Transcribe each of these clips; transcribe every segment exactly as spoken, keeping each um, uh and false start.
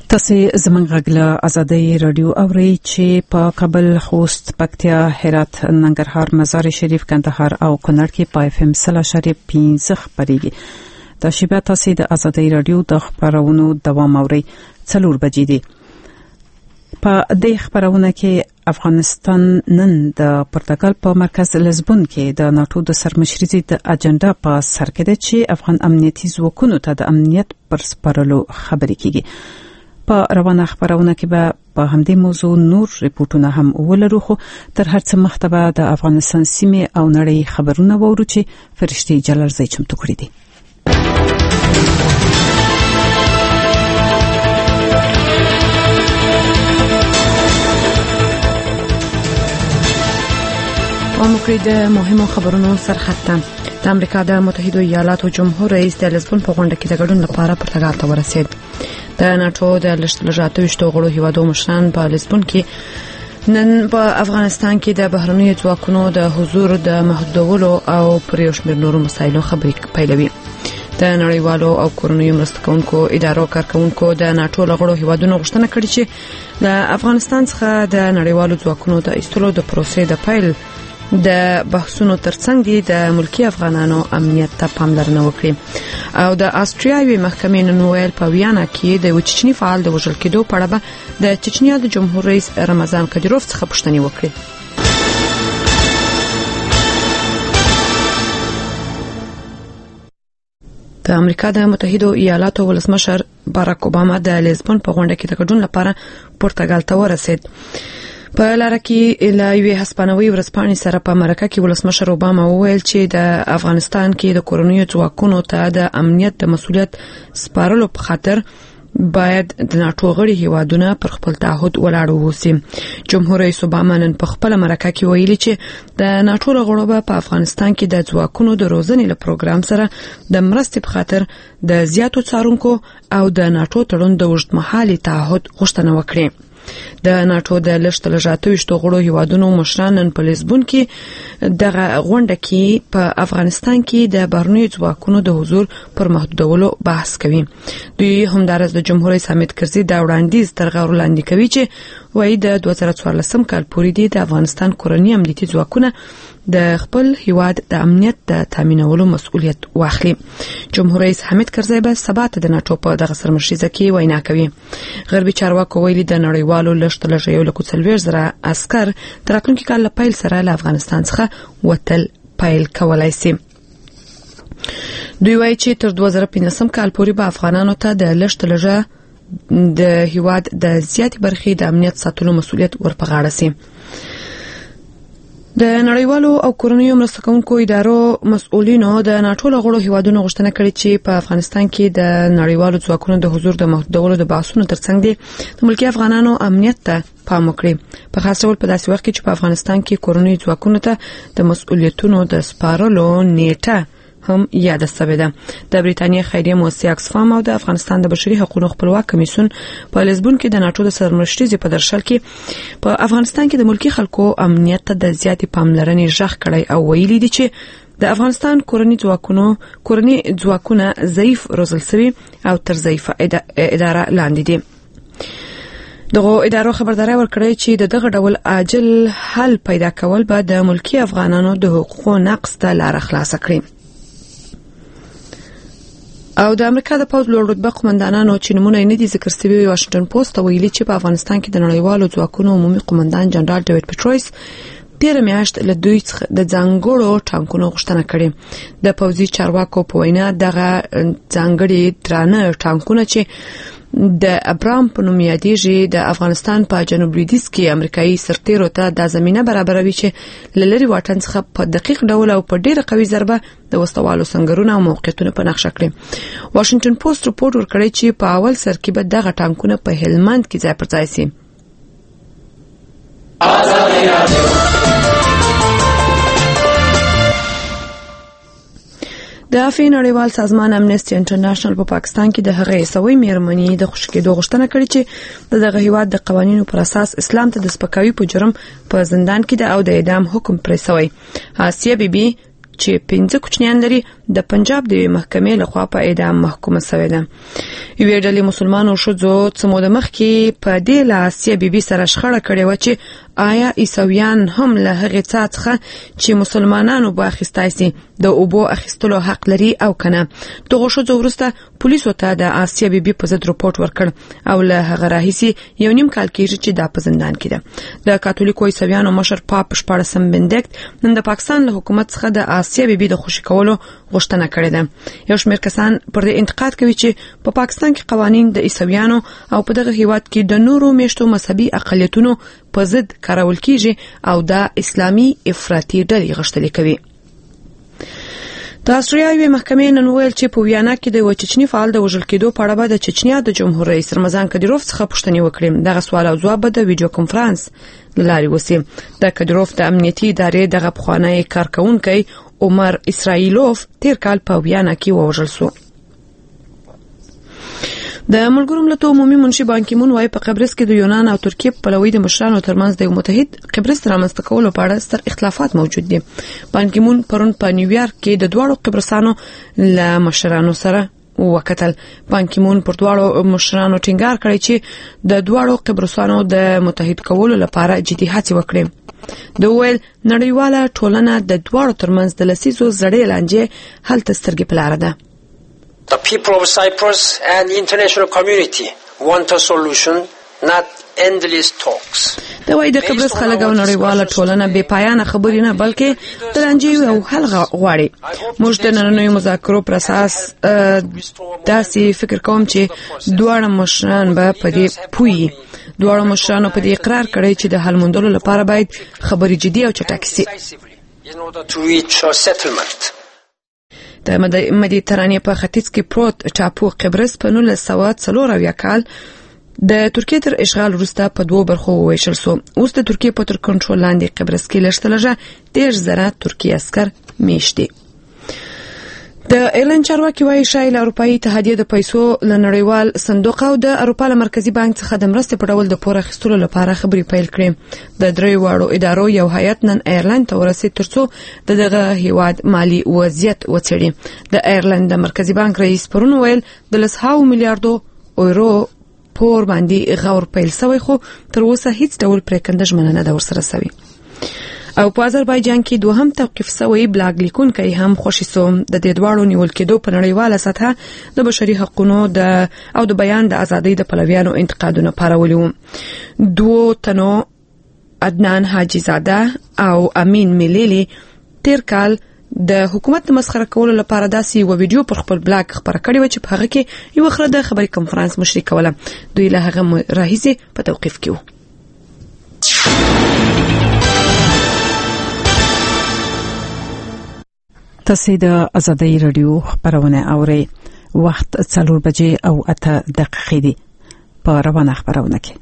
تاسو زموږ غږ له آزادۍ رادیو اورئ چې په کابل، خوست، پکتیا، هرات، ننګرهار، مزار شریف، کندهار او کونړ کې په اف ام صفر اشاریه پنځه خبريږي. د شیبه تاسو د آزادۍ رادیو د خبرونو دوام اورئ. څلور بجې دي. په دې خبرونه کې افغانستان نن د پرتګال په مرکز لزبون کې د ناتو د سرمشرۍ د اجنډا په سر کې ده چې افغان امنیتي ځواکونو ته د امنیت پر سپارلو خبرې کیږي. په روانه خبرونه کې به په همدې موضوع نور ریپورتونه هم ولرو، خو تر هر څه مخکې به د افغانستان سیمې او نړۍ خبرونه وورو چې فرشتي جلالزی چمتو کړی دي. وموږ د مهمو خبرونو سرخط د امریکا د متحده ایالاتو جمهور رئیس د لزبون په غونډه کې د ګډون لپاره پرتګال ته ورسید. د ناتو د لږترلږه غړو هیوادو مشران په لزبون کې نن په افغانستان کې د بهرنیو ځواکونو د حضور د محدودولو او پر یو شمېر نورو مسایلو خبرې پیلوي. د نړیوالو او کورنیو مرسته کوونکو ادارو کارکونکو د ناتو لغړو هیوادونو غوښتنه کړې چې د افغانستان څخه د نړیوالو ځواکونو د ایستلو د پروسې د پیل د بحثونو ترڅنګ د ملکی افغانانو امنیت ته پاملرنه وکړي. او د استریاوي محکمې نن ویل په ویانا کې د چچنی فعال د وژل کېدو په اړه د چچنیا د جمهور رئیس رمضان قدیروف څخه پوښتنه وکړه. د امریکا د متحده ایالاتو ولسمشر باراک اوباما د لزبون په غونډه کې د ګډون لپاره پرتګال ته ورسید. په لاره کې له یوې هسپانوي ورځپاڼې سره په مرکه کې ولسمشر اوباما وویل چې د افغانستان کې د کورنیو ځواکونو ته د امنیت د مسؤلیت سپارلو په خاطر باید د ناتو غړي هیوادونه پر خپل تعهد ولاړ ووسي. جمهور رئیس اوباما نن په خپل مرکه کې ویلي چې د ناتو غړو په افغانستان کې د ځواکونو د روزنې له پروګرام سره د مرستې په خاطر د زیاتو څارونکو او د ناتو تړون د اوږدمهالي تعهد غوښتنه وکړي. د ناتو د لږترلږه غړو هیوادونو مشران نن په لزبون کې دغه غونډه کې په افغانستان کې د بهرنیو ځواکونو د حضور پر محدودولو بحث کوي. دوی همدارس د جمهور رئیس حامد کرزي د وړاندیز تر غور لاندې کوي چې وایي د دوه زره څوارلسم کال پورې د افغانستان کورنی امنیتي ځواکونه د خپل هیواد د امنیت د تامینولو مسؤلیت واخلي. جمهور رئیس حامد کرزي به سبا ته د ناتو په دغه سرمشرۍ کې وینا کوي. غربي چارواکو ویلي د نړیوالو لږترلږه یو لک څلوېښت زره عسكر تر راتلونکي کال له پیل سره له افغانستان څخه وتل پیل کولای شي. دوی وایي چې تر دوه زره پنځم کال پورې به افغانانو ته د لږترلږه د هیواد د زیاتې برخې د امنیت ساتلو مسؤلیت ورپغاړه شي. د نړیوالو او کورنیو مرسته کوونکو ادارو مسؤلینو د ناتو غړو هیوادونو غوښتنه کړې چې په افغانستان کې د نړیوالو ځواکونو د حضور د محدودولو د بحثونو ترڅنګ د ملکی افغانانو امنیت ته پام وکړي. په خاص ډول په داسې وخت کې چې په افغانستان کې کورنیو ځواکونو ته د مسؤلیتونو د سپارلو نیټه هم یاد شوې ده. د بریټانیا خیریه مؤسسه اکسفام او د افغانستان د بشري حقوقو خپلواک کمیسیون په لزبون کې د ناتو د سرمشرۍ په درشل کې په افغانستان کې د ملکی خلکو امنیت ته د زیاتې پاملرنې ژغ کړی او ویلي دي چې د افغانستان کورنی ځواکونو کورنی ځواکونه ضعیف روزل شوي او تر ضعیفه اداره لاندې دي. دغه ادارو خبرداري ورکړی چې د دغه ډول عاجل حل پیدا کول به د ملکی افغانانو د حقوقو نقض ته لار خلاص کړي. او د امریکا د پوز لوړ رتبه قومندانانو چې نمونه نه دي ذکر شوی واشنگټن پوسټ ویلي چې په افغانستان کې د نړیوالو ځواکونو عمومي قومندان جنرال ډیوډ پټرویس تیر میاشت له دوی څخه د ځانګړو ټانکونو غوښتنه کړې. د پوزي چارواکو په وینا دغه ځانګړي درانه ټانکونه چې د ابرام په نوم یادېږي د افغانستان په جنوب لویدیځ کې امریکایي سرتیرو ته د زمينه برابروي چې لری واټن څخه په دقیق ډول او په ډیره قوي ضربه د وسوالو سنگرونه او موقعیتونه په نقشه کړي. واشنگټن پوسټ رپورټ ورکړی چې په اول سر کې به دغه ټانکونه په هلمند کې ځای پر ځای شي. د افین نړیوال سازمان امنیسټي انټرنیشنل په پاکستان کې د هغې سوي میرمنې د خوشکېدو غوښتنه کړې چې دغه هیواد د قوانینو پر اساس اسلام ته د سپکاوي په جرم په زندان کې د او د اعدام حکم پرې شوی. آسیه بیبي چې پنځه کوچنیان لري د پنجاب د محکمې لخوا په اعدام محکومه شوې ده. یوې ډلې مسلمانو ښځو څه موده مخکې په دې له آسیه بیبي سره شخړه کړې وه چې آیا عیسویان هم له هغې څاه څخه چې مسلمانانو به اخیستی سي د اوبو اخیستلو حق لري او که نه. دغو ښځو وروسته پولیسو ته د آسیه بیبي په ضد رپورټ ورکړ او له هغه راهیسې یو نیم کال کېږي چې دا په زندان کې ده. د کاتولیکو عیسویانو مشر پاپ شپاړسم بندیکت نن د پاکستان له حکومت څخه د آسیه بیبي د خوشي کولو غوښتنه کړې ده. یو شمېر کسان پر دې انتقاد کوي چې په پاکستان کې قوانین د عیسویانو او په دغه هیواد کې د نورو میشتو مذهبي اقلیتونو په ضد کارول کیږي او د اسلامي افراطي ډلې غښتلې کوي. د استرالیا یوې محکمې نن وویل چې په ویانا کې د یو چچني فعال د وژل کېدو په اړه به د چچنیا د جمهور رئیس رمضان کدیروف څخه پوښتنې وکړي. دغه سوال او ځواب به د ویډیو کنفرانس له لارې وسي. د کدیروف د امنیتي ادارې دغه پخوانی کارکونکی عمر اسرائیلوف تیر کال په ویانا کې ووژل شو. د ملګرو ملتونو عمومي منشي بان کی مون وايي په قبرص کې د یونان او ترکیه په پلوي د مشرانو ترمنځ د یو متحد قبرص رامنځته کولو په اړه ستر اختلافات موجود دي. بان کی مون پرون په نیویارک کې د دواړو قبرصانو له مشرانو سره وکتل. بان کی مون پر دواړو مشرانو ټینګار کړی چې د دواړو قبرصانو د متحد کولو لپاره جدي هڅې وکړي. د ویل نړیواله ټولنه د دواړو ترمنځ د لسیزو زړې لانجې حل ته سترګې په لاره ده. The people of Cyprus and the international community want a solution, not endless talks. دا وایي د قبرص خلک او نړیواله ټولنه بې پایانه خبرې نه بلکې د لانجې یو حل غواړي. موږ د نننیو مذاکرو پر اساس داسې فکر کوم چې دواړه مشران به په دې پوهیږي. دواړو مشرانو په دې اقرار کړی چې د حل موندلو لپاره باید خبرې جدي او چټکې سي. د مدیترانې په ختیځ کې پروت ټاپو قبرص په نولس سوه څلور اویا کال د ترکیې تر اشغال وروسته په دوو برخو وویشل سو. اوس د ترکیې په تر کنټرول لاندې قبرص کې لږ تر لږه دېرش زره ترکي عسکر میشت دي. د ایرلند چارواکي وايي شایي له اروپایي اتحادیې د پیسو له نړیوال صندوق او د اروپا له مرکزي بانک څخه د مرستې په ډول د پور اخیستلو لپاره خبرې پیل کړې. د درې واړو ادارو یو هیئت نن ایرلند ته ورسېد ترڅو د دغه هیواد مالي وضعیت وڅېړي. د ایرلند د مرکزي بانک رئیس پرون ویل د لسهاو میلیارډو یورو پور باندې غور پیل شوی خو تر اوسه هیڅ ډول پریکنده ژمنه نه ده ورسره شوې. او په آذربایجان کې دوهم توقیف شوی بلاګ لیکونکی هم خوشی سو. د دې دواړو نیول کېدو په نړیواله سطحه د بشري حقوقو د او د بیان د ازادۍ د پلویانو انتقادونه پارولي وو. دوه تنو عدنان حاجی زاده او امین ملیلی تیر کال د حکومت د مسخره کولو لپاره داسې یو ویډیو پر خپل بلاګ خبره کړې و چې په هغه کې یو خره د خبري کنفرانس مشري کوله. دوی له هغه راهیسې په توقیف کې وو. تاسو د ازادۍ رادیو خبرونه اورئ. وخت څلور بجې او اته دقیقې دي په روانه خبرونه کې.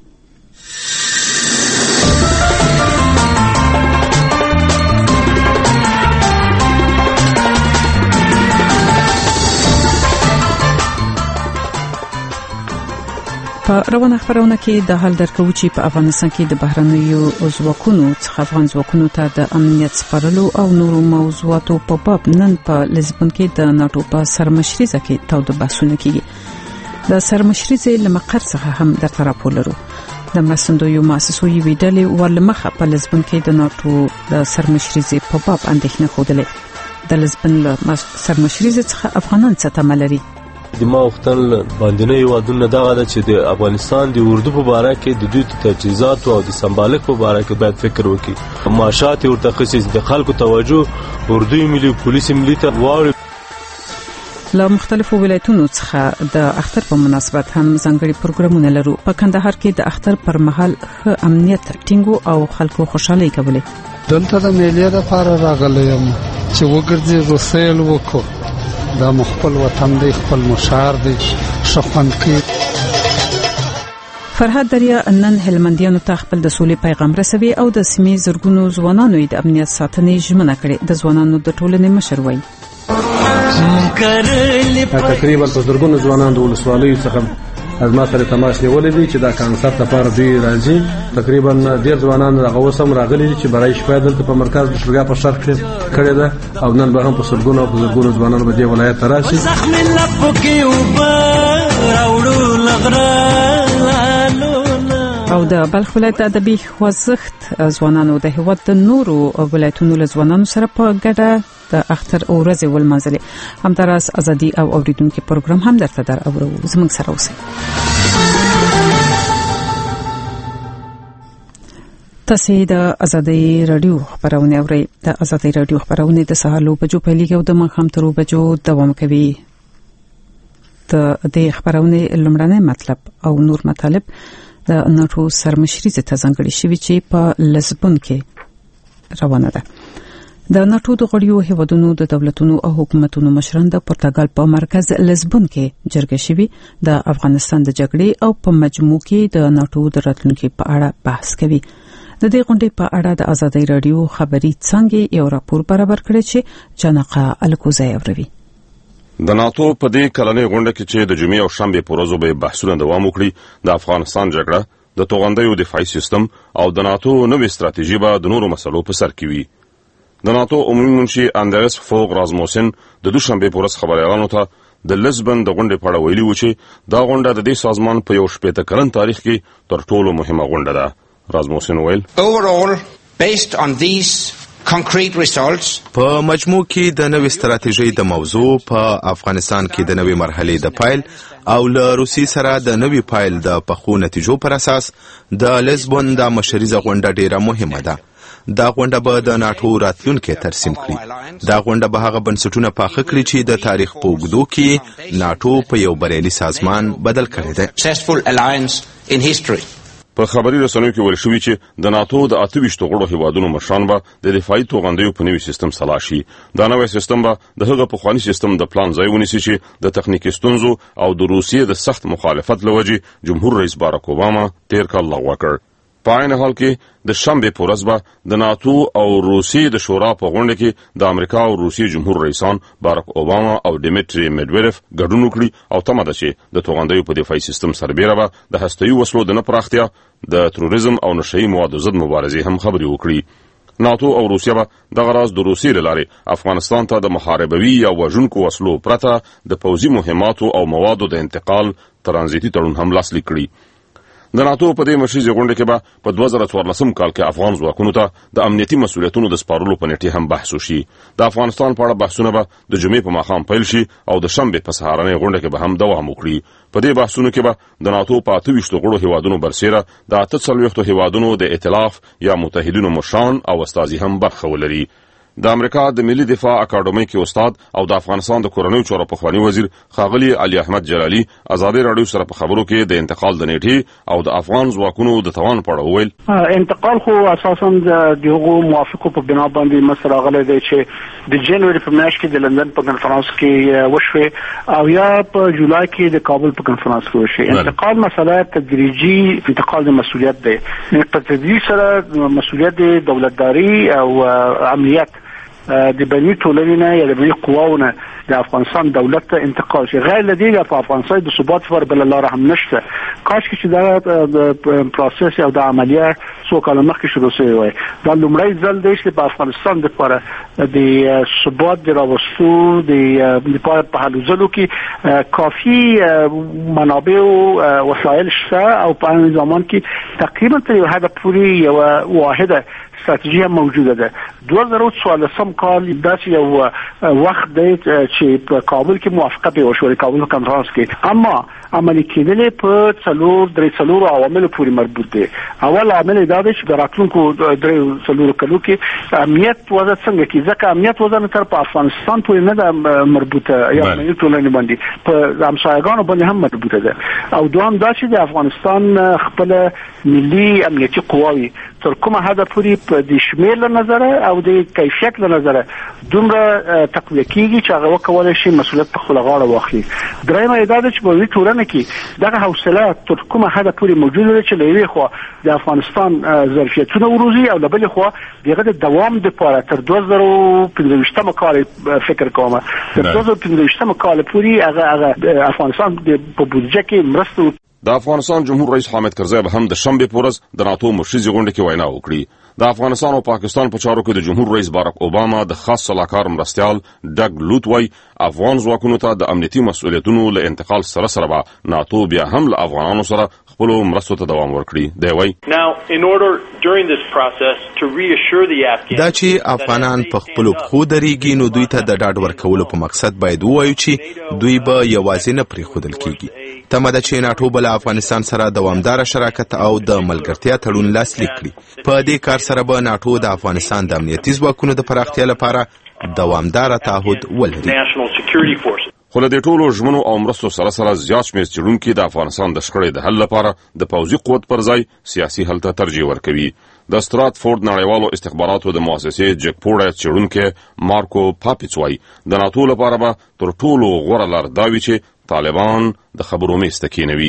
په روانه خبرونه کې د حال درکو چې په افغانستان کې د بهرنیو ځواکونو څخه افغان ځواکونو ته د امنیت سپارلو او نورو موضوعاتو په باب نن په لزبون کې د ناتو په سرمشريزه کې تاوده بحثونه کیږي. د سرمشريزه لمقر څخه هم د راپور لرو. د مرستندویو مؤسسو یوې ډلې ورلمخه په لزبون کې د ناتو د سرمشريزه په باب اندېښنه خوده. د لزبون له سرمشريزه څخه افغانان څه تمه لري؟ د ما وختل باندې یوادونه دغه د چې د افغانستان د اردو په اړه کې د دوی تجهیزات او د سمبالک په اړه کې باید فکر وکړي. معاشات ورته خصيص د خلکو توجه اردو ملي پولیس ملي ته واړي. له مختلفو ولایتونو څخه د اختر په مناسبت هم ځانګړي پروګرامونه لرو. په کندهار کې د اختر پر مهال ښه امنیت ټینګو او خلکو خوشحالي کوله. دلته د میلې لپاره راغلی یم چې وګرځي روسیل وکړو. دا مخبل وطن دی، خپل مشار دی، شخوند کی. فرهاد دریا نن هلمندیانو ته خپل د سولې پیغام رسوي او د سیمې زرګونو ځوانانو د امنیت ساتنې ژمنه کړې. د ځوانانو د ټولنې مشر وایي تقریبا په زرګونو ځوانان د ولسوالیو څخه از ما سره تماس نیولې دي چې دا کانسرت لپاره دوی راځي. تقریبا ډېر ځوانان هغه اوس هم راغلي دي چې برای شپه دلته په مرکز بشرګا په شرق کې کړې ده او نن به هم په سلګونو او په زرګونو ځوانان به دې ولایت ته راشي. او د بلخ ولایت ادبي خوځښت ځوانانو د هیواد د نورو ولایتونو له ځوانانو سره په ګډه د اختر ورځې ولمانځلې. همداراز ازادي او اوریدونکو پروګرام هم درته در اورو. زموږ سره اوسئ. تاسو د ازادي رادیو خبرونه اورئ. د ازادي رادیو خبرونه د سهار لو بجو پیلېږي او د ماښام تر بجو دوام کوي. د دې خبرونه لمړنۍ مطلب او نور مطالب د ناتو سرمشري ته ځانګړي شوی چې په لزبون کې روانه ده. د ناتو د غړیو هیوادونو د دولتونو او حکومتونو مشران د پرتګال په مرکز لزبون کې جرګه شوی د افغانستان د جګړې او په مجموع کې د ناتو د راتلونکو په اړه بحث کوي. د دې غونډې په اړه د ازادي رادیو خبري څنګه یو راپور برابر کړی چې جنقه الکوزای اوروي. د ناتو په دې کلنې غونډه کې چې د جمعې او شنبه په ورځو به بحثونه دوام وکړي، د افغانستان جګړه، د توغندیو دفاعي سیستم او د ناتو نوې ستراتیژي به د نورو مسلو په سر کې وي. د ناتو عمومي منشي اندرس فوغ رازموسن د دوشنبه په ورځ خبريالانو ته د لزبن د غونډې په اړه ویلي و چې دا غونډه د دې سازمان په یو شپږ کلن تاریخ کې تر ټولو مهمه غونډه ده. رازموسن ویل overall based on these concrete results په مجموع کې د نوې ستراتیژۍ د موضوع په افغانستان کې د نوې مرحلې د پایل او له روسي سره د نوې پایل د پخو نتیجو پر اساس د لزبون د مشریزه غونډه ډیره مهمه ده. دا غونډه به د ناتو راتلونکي ترسیم کړي. دا غونډه به هغه بنسټونه پاخه کړي چې د تاریخ په اوږدو کې ناتو په یو بریالي سازمان بدل کړی دی. په خبري رسنیو کې ویل شوی چې د ناتو د اته ویشت غړو هیوادونو مشران به د دفاعي توغندیو په نوي سیستم سلا شي. دا نوې سیستم به د هغه پخوانی سیستم د پلان ځای ونیسي چې د تخنیکي ستونزو او د روسیې د سخت مخالفت لوجې جمهور رئیس باراک اوباما تیر کال لغوه کړ. په عین حال کې د شنبه په ورځ به د ناتو او روسیې د شورا په غونډه کې د امریکا او روسیې جمهور رئیسان باراک اوباما او ډیمیټری میډویډف ګډون وکړي او تمه ده چې د توغندیو په دفاعي سیستم سربېره به د هسته‌یي وسلو د نه پراختیا، د تروریزم او نشهیي موادو ضد مبارزې هم خبرې وکړي. ناتو او روسیه به دغه راز د روسیې له لارې افغانستان ته د محاربوي یا وژونکو وسلو پرته د پوځي مهماتو او موادو د انتقال ترانزیتي تړون هم لاسلیک کړي. د ناتو په دې مشریزه غونډه کې به په دوه زره څوارلسم کال کې افغان ځواکونو ته د امنیتي مسولیتونو د سپارلو په نیټه هم بحث وشي. د افغانستان په اړه بحثونه به د جمعې په ماښام پیل شي او د شنبه په سهارنۍ غونډه کې به هم دوام وکړي. په دې بحثونو کې به د ناتو په اته ویشت غړو هیوادونو برسېره د اته څلوېښتو هیوادونو د ائتلاف یا متحدینو مشران او استازي هم برخه ولري. د امریکا د ملي دفاع اکاډمۍ کې استاد او د افغانستان د کورنیو چارو پخوانی وزیر ښاغلي علي احمد جلالي ازادي رادیو سره په خبرو کې د انتقال د نیټې او د افغان ځواکونو د توان په اړه وویل. انتقال خو اساسا دغه موافقو په بنا باندې مسله غلې دی چې د جنوري په میاشت کې د لندن په کنفرانس کې وشوي او یا په جولای کې د کابل په کنفرانس کې وشوي. انتقال مسله تدریجي انتقال د مسولیت دی. په تدریج سره مسولیت د دولتداري او امنیت د بنی ټولنې نه یا د بنی قواونه د افغانستان دولت ته انتقال شي. غیر لدی د افغانستان د ثبات پر بل لار هم نشته. کاش چې دا پروسس او د عملیه څو کال مخکې شروع شوی وای. دا لومړی ځل دی چې په افغانستان لپاره د ثبات د راوستو د لپاره په حل ځلو کې کافي منابع او وسایل شته او په ان زمان کې تقریبا تر یو حد پورې یو واحده استراتیژي موجوده ده. دوه زره څوارلسم کال داسې یو وخت دی چې په کابل کې موافقه به وشوه، کابل کنفرانس کې، اما عملي کېدل په څلور درې څلور عوامل پورې مربوط دي. اول عامل دا دی چې د راتلونکو درې څلور کلو کې امنیت وضع څنګه کې، ځکه امنیت وضع نه تر په افغانستان پورې نه ده مربوطه یا په ټولنې باندې په همسایګانو باندې هم مربوطه ده. او دوام دا چې د افغانستان خپل ملي امنیتي قواوي تر کومه حد پورې په د شمیر له نظره او د کیفیت له نظره دومره تقویه کیږي چې هغه وکولای شي مسؤلیت په خپل غاړه واخلي. درېمه دا ده چې په دې ټولنه کې دغه حوصله تر کومه حد پورې موجوده ده چې له یوې خوا د افغانستان ظرفیتونه وروزي او له بلې خوا دغه د دوام لپاره تر دوه زره پنځويشتمه کال فکر کوم تر دوه زره پنځويشتمه کال پورې هغه هغه افغانستان په بودجه کې مرسته د افغانستان جمهور رئیس حامد کرزی به هم د شنبه په ورځ د ناتو مشري غونډه کې وینا وکړي. د افغانستان او پاکستان په چارو کې د جمهور رئیس باراک اوباما د خاص سلاکار مرستیال ډګ لوت وای افغان ځواکونو ته د امنیتي مسؤلیتونو له انتقال سره سره به ناتو بیا هم له افغانانو سره خپل مرستو ته دوام ورکړي. دی وای دا چې افغانان په خپل خو درېږي نو دوی ته د ډاډ ورکولو په مقصد باید ووایو چې دوی به یوازې نه پرېښودل کیږي. تمه ده چې ناټو به له افغانستان سره دوامداره شراکت او د ملګرتیا تړون لاسلیک کړي. په دې کار سره به ناټو د افغانستان د امنیتي ځواکونو د پراختیا لپاره دوامداره تعهد ولري. خو له دې ټولو ژمنو او مرستو سره سره زیات شمېر څېړونکي د افغانستان د شخړې د حل لپاره د پوځي قوت پر ځای سیاسي حل ته ترجیح ورکوي. د ستراتفورد نړیوالو استخباراتو د مؤسسې جک پوړی څېړونکی مارکو پاپیڅ وایي د ناتو لپاره به تر ټولو غوره لار دا وي چې طالبان د خبرو میز ته کېنوي.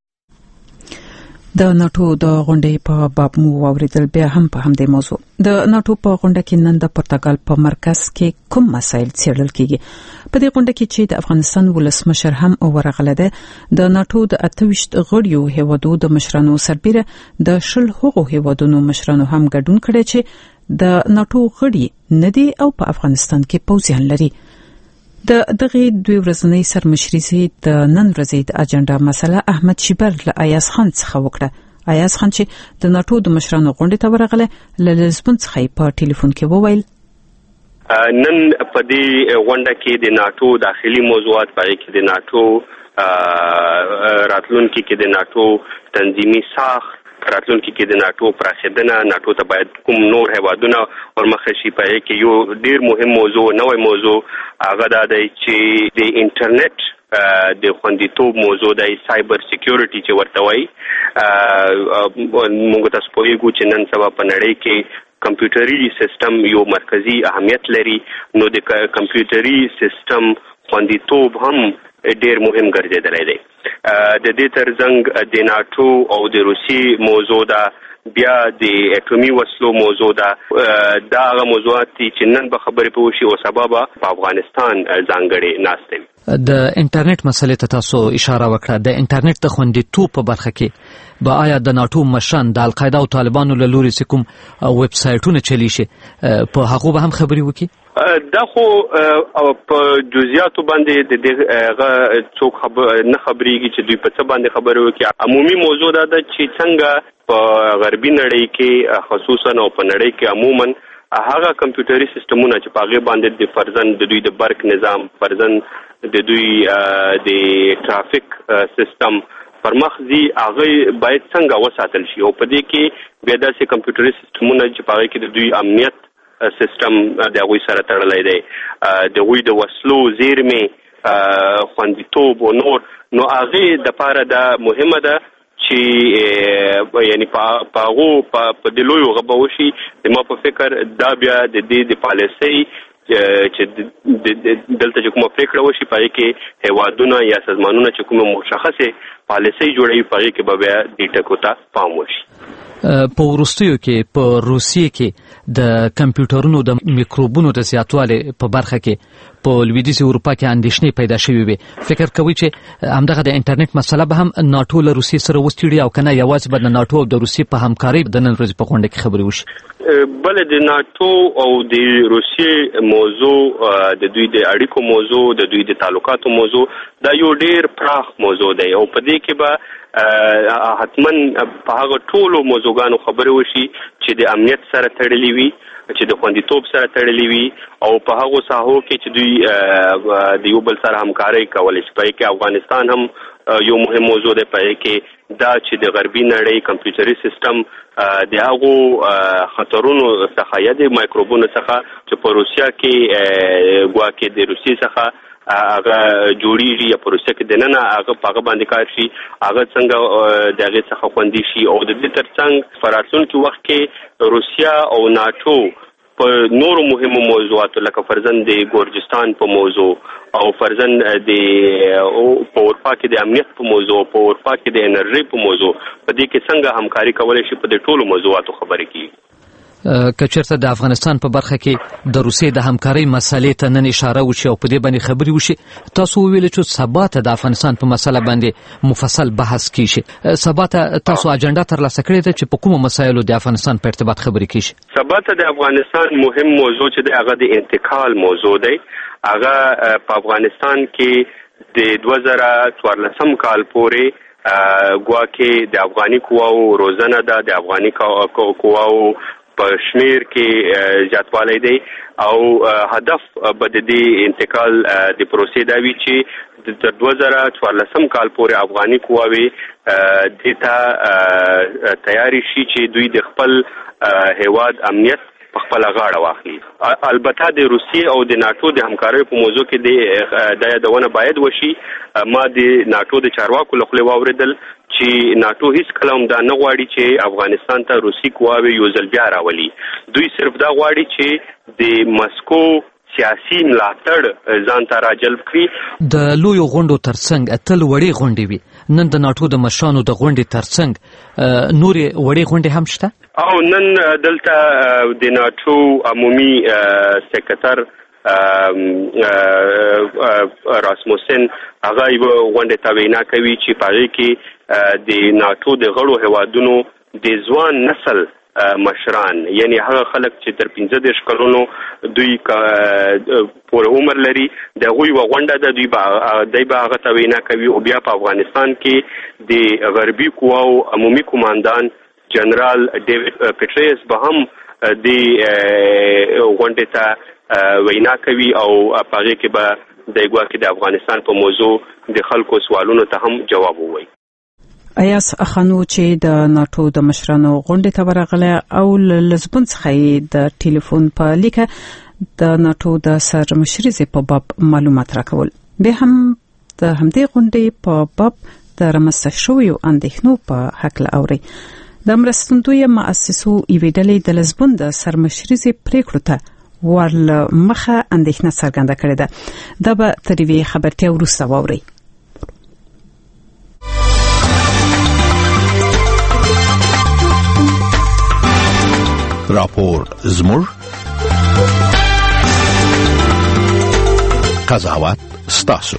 د ناتو د غونډې په باب مو واوریدل. بیا هم په همدې موضوع د ناتو په غونډه کې نن د پرتګال په مرکز کې کوم مسایل څېړل کیږي. په دې غونډه کې چې د افغانستان ولسمشر هم ورغله ده د ناتو د اتويشت غړیو هیوادو د مشرانو سربېره د شل هغو هیوادونو مشرانو هم ګډون کړی چې د ناتو غړي نه دي او په افغانستان کې پوځیان لري. د دغه دوی ورځنی سرمشري د نن ورځې د اجنډا مسله احمد شیبر له ایاز خان څخه وکړه. ایاز خان چې د ناتو د مشرانو غونډې ته ورغله له لزبون څخه په ټلیفون کې وویل نن په دې غونډه کې د ناتو داخلي موضوعات پای کې د ناتو راتلونکي کې د ناتو تنظیمي ساخت راتلونکي کې د ناتو پراخېدنه ناتو ته باید کوم نور هیوادونه ورمخه شي. پای کې یو ډیر مهم موضوع نوې موضوع هغه دا دی چې د انټرنیټ د خوندیتوب موضوع د سایبر سکیورټي چې ورته وایي. موږ تاسو پوهیږو چې نن سبا په نړۍ کې کمپیوټري سیستم یو مرکزی اهمیت لري. نو د کمپیوټري سیستم خوندیتوب هم ډیر مهم ګرځیدلی دی. د دې ترڅنګ د ناتو او د روسي موضوع دا بیا د اټومي وسلو موضوع دا دا هغه موضوعات چې نن به خبرې په وشي او سبب په افغانستان ځانګړي ناست دي. د انټرنیټ مسلې ته تاسو اشاره وکړه. د انټرنیټ د خوندیتوب په برخه کې به آیا د ناتو مشران د القاعده او طالبانو له لوري کوم ویب سایټونه چلی شي په هغه به هم خبرې وکړي؟ دا خو په جزئیاتو باندې د دغه څوک خبر نه خبرېږي چې دوی په څه باندې خبرې وکړي. عمومي موضوع دا ده چې څنګه په غربي نړۍ کې خصوصا او په نړۍ کې عموما هغه کمپیوټري سیستمونه چې په هغه باندې د فرزن د دوی د برق نظام فرزن د دوی د ټرافیک سیستم پرمخزي هغه باید څنګه وساتل شي او په دې کې بیا داسې کمپیوټري سیستمونه چې په هغه کې د دوی امنیت سیستم د هغوی سره تړلی دی د هغوی د وسلو زیرمې خوندیتوب او نور نو هغې دپاره دا مهمه ده چې یعنی په هغو په د لویو هغه به وشي. زما په فکر دا بیا د دې د پالیسۍ چې دلته چې کومه پرېکړه وشي په هغې کې هیوادونه یا سازمانونه چې کومه مشخصې پالیسۍ جوړوي په هغې کې به بیا دې ټکو ته پام وشي. په وروستیو کې په روسیې کې د کمپیوټرونو د میکروبونو د زیاتوالي په برخه کې په لویدیځ اروپا کې اندېښنې پیدا شوې وي. فکر کوي چې همدغه د انټرنیټ مسله به هم ناتو له روسیې سره وستړي او کنه یوازې به د ناتو او د روسیې په همکارۍ د نن ورځې په غونډه کې خبرې وشي؟ بله د ناتو او د روسیې موضوع د دوی د اړیکو موضوع د دوی د تعلقاتو موضوع دا یو ډیر پراخ موضوع دی او په دې کې به حتمن په هغه ټولو موضوعګانو خبرې وشي چې د امنیت سره تړلې وي چې د خوندیتوب سره تړلې وي او په هغو ساحو کې چې دوی د یو بل سره همکارۍ کولی شي. په کې افغانستان هم یو مهم موضوع دی. په کې دا چې د غربي نړۍ کمپیوټري سیستم د هغو خطرونو څخه یا د مایکروبونو څخه چې په روسیا کې ګواکې د روسیې څخه هغه جوړیږي یا په روسیه کې دننه هغه په هغه باندې کار شي هغه څنګه د هغې څخه خوندي شي او د دې ترڅنګ په راتلونکي وخت کې روسیه او ناټو په نورو مهمو موضوعاتو لکه فرزن د ګورجستان په موضوع او فرزن د په اروپا کې د امنیت په موضوع په اروپا کې د انرژۍ په موضوع په دې کې څنګه همکاري کولی شي په دې ټولو موضوعاتو خبرې کیږي. کچرته د افغانستان په برخه کې د روسیې د همکارۍ مسلې ته نن اشاره وشي او په دې باندې خبرې وشي، تاسو ویل چې سبا ته د افغانستان په مسله باندې مفصل بحث کیږي. سبا ته تاسو اجنډا ترلاسه کړې ده چې په کومو مسایلو د افغانستان په ارتباط خبرې کیږي؟ سبا ته د افغانستان مهم موضوع چې د هغه د انتقال موضوع دی. هغه په افغانستان کې د دوه زره څوارلسم کال پورې ګواکې د افغاني قواو روزنه ده، د افغاني قواو په شمیر کې زیاتوالی دی او هدف به د دې انتقال د پروسې دا وي چې تر دوه زره څوارلسم کال پورې افغاني قواوې دې ته تیاری شي چې دوی د خپل هیواد امنیت په خپل غاړه واخلي. البته د روسیې او د ناتو د همکارۍ په موضوع کې د یادونه باید وشي. ما د ناتو د چارواکو له خوا واوریدل چې ناتو هیڅ کله هم دا نه غواړي چې افغانستان ته روسي قواوې یو ځل بیا راولي. دوی صرف دا غواړي چې د مسکو سیاسي ملاتړ ځان ته راجلب کړي. د لویو غونډو ترڅنګ اتل وړې غونډې وي. نن د ناتو د مشرانو د غونډې ترڅنګ نورې وړې غونډې هم شته او نن دلته د ناتو عمومي سکرټر راسموسن هغه یو غونډه ته وینا کوي چې په هغه کې د ناتو د غړو هیوادونو د ځوان نسل مشران، یعنی هغه خلک چې تر پنځه دېرش کلونو دوی پوره عمر لري، د هغوی یوه غونډه ده. دوی به دی به هغه ته وینا کوي او بیا په افغانستان کې د غربي قواو عمومي قماندان جنرال ډیوډ پټریس به هم د غونډې ته وینا کوي او په هغې کې به د ګواکې د افغانستان په موضوع د خلکو سوالونو ته هم جواب ووایي. ایاس اخانو چې د ناتو د مشرانو غونډې ته ورغله او لزبون څخه د ټلیفون په لیکه د ناتو د سر مشرزې په باب معلومات راکول. به هم د همدې غونډې په باب د رامنځته شویو اندېښنو په هکله اوري. د مرستندوی مؤسسو یوې ډلې د لزبون د سر مشرزې پریکړو ته ورله مخه اندېښنه څرګنده کړې ده. دا به تر یوې خبرتیا وروسته واورئ. راپور زموږ قضاوت ستاسو.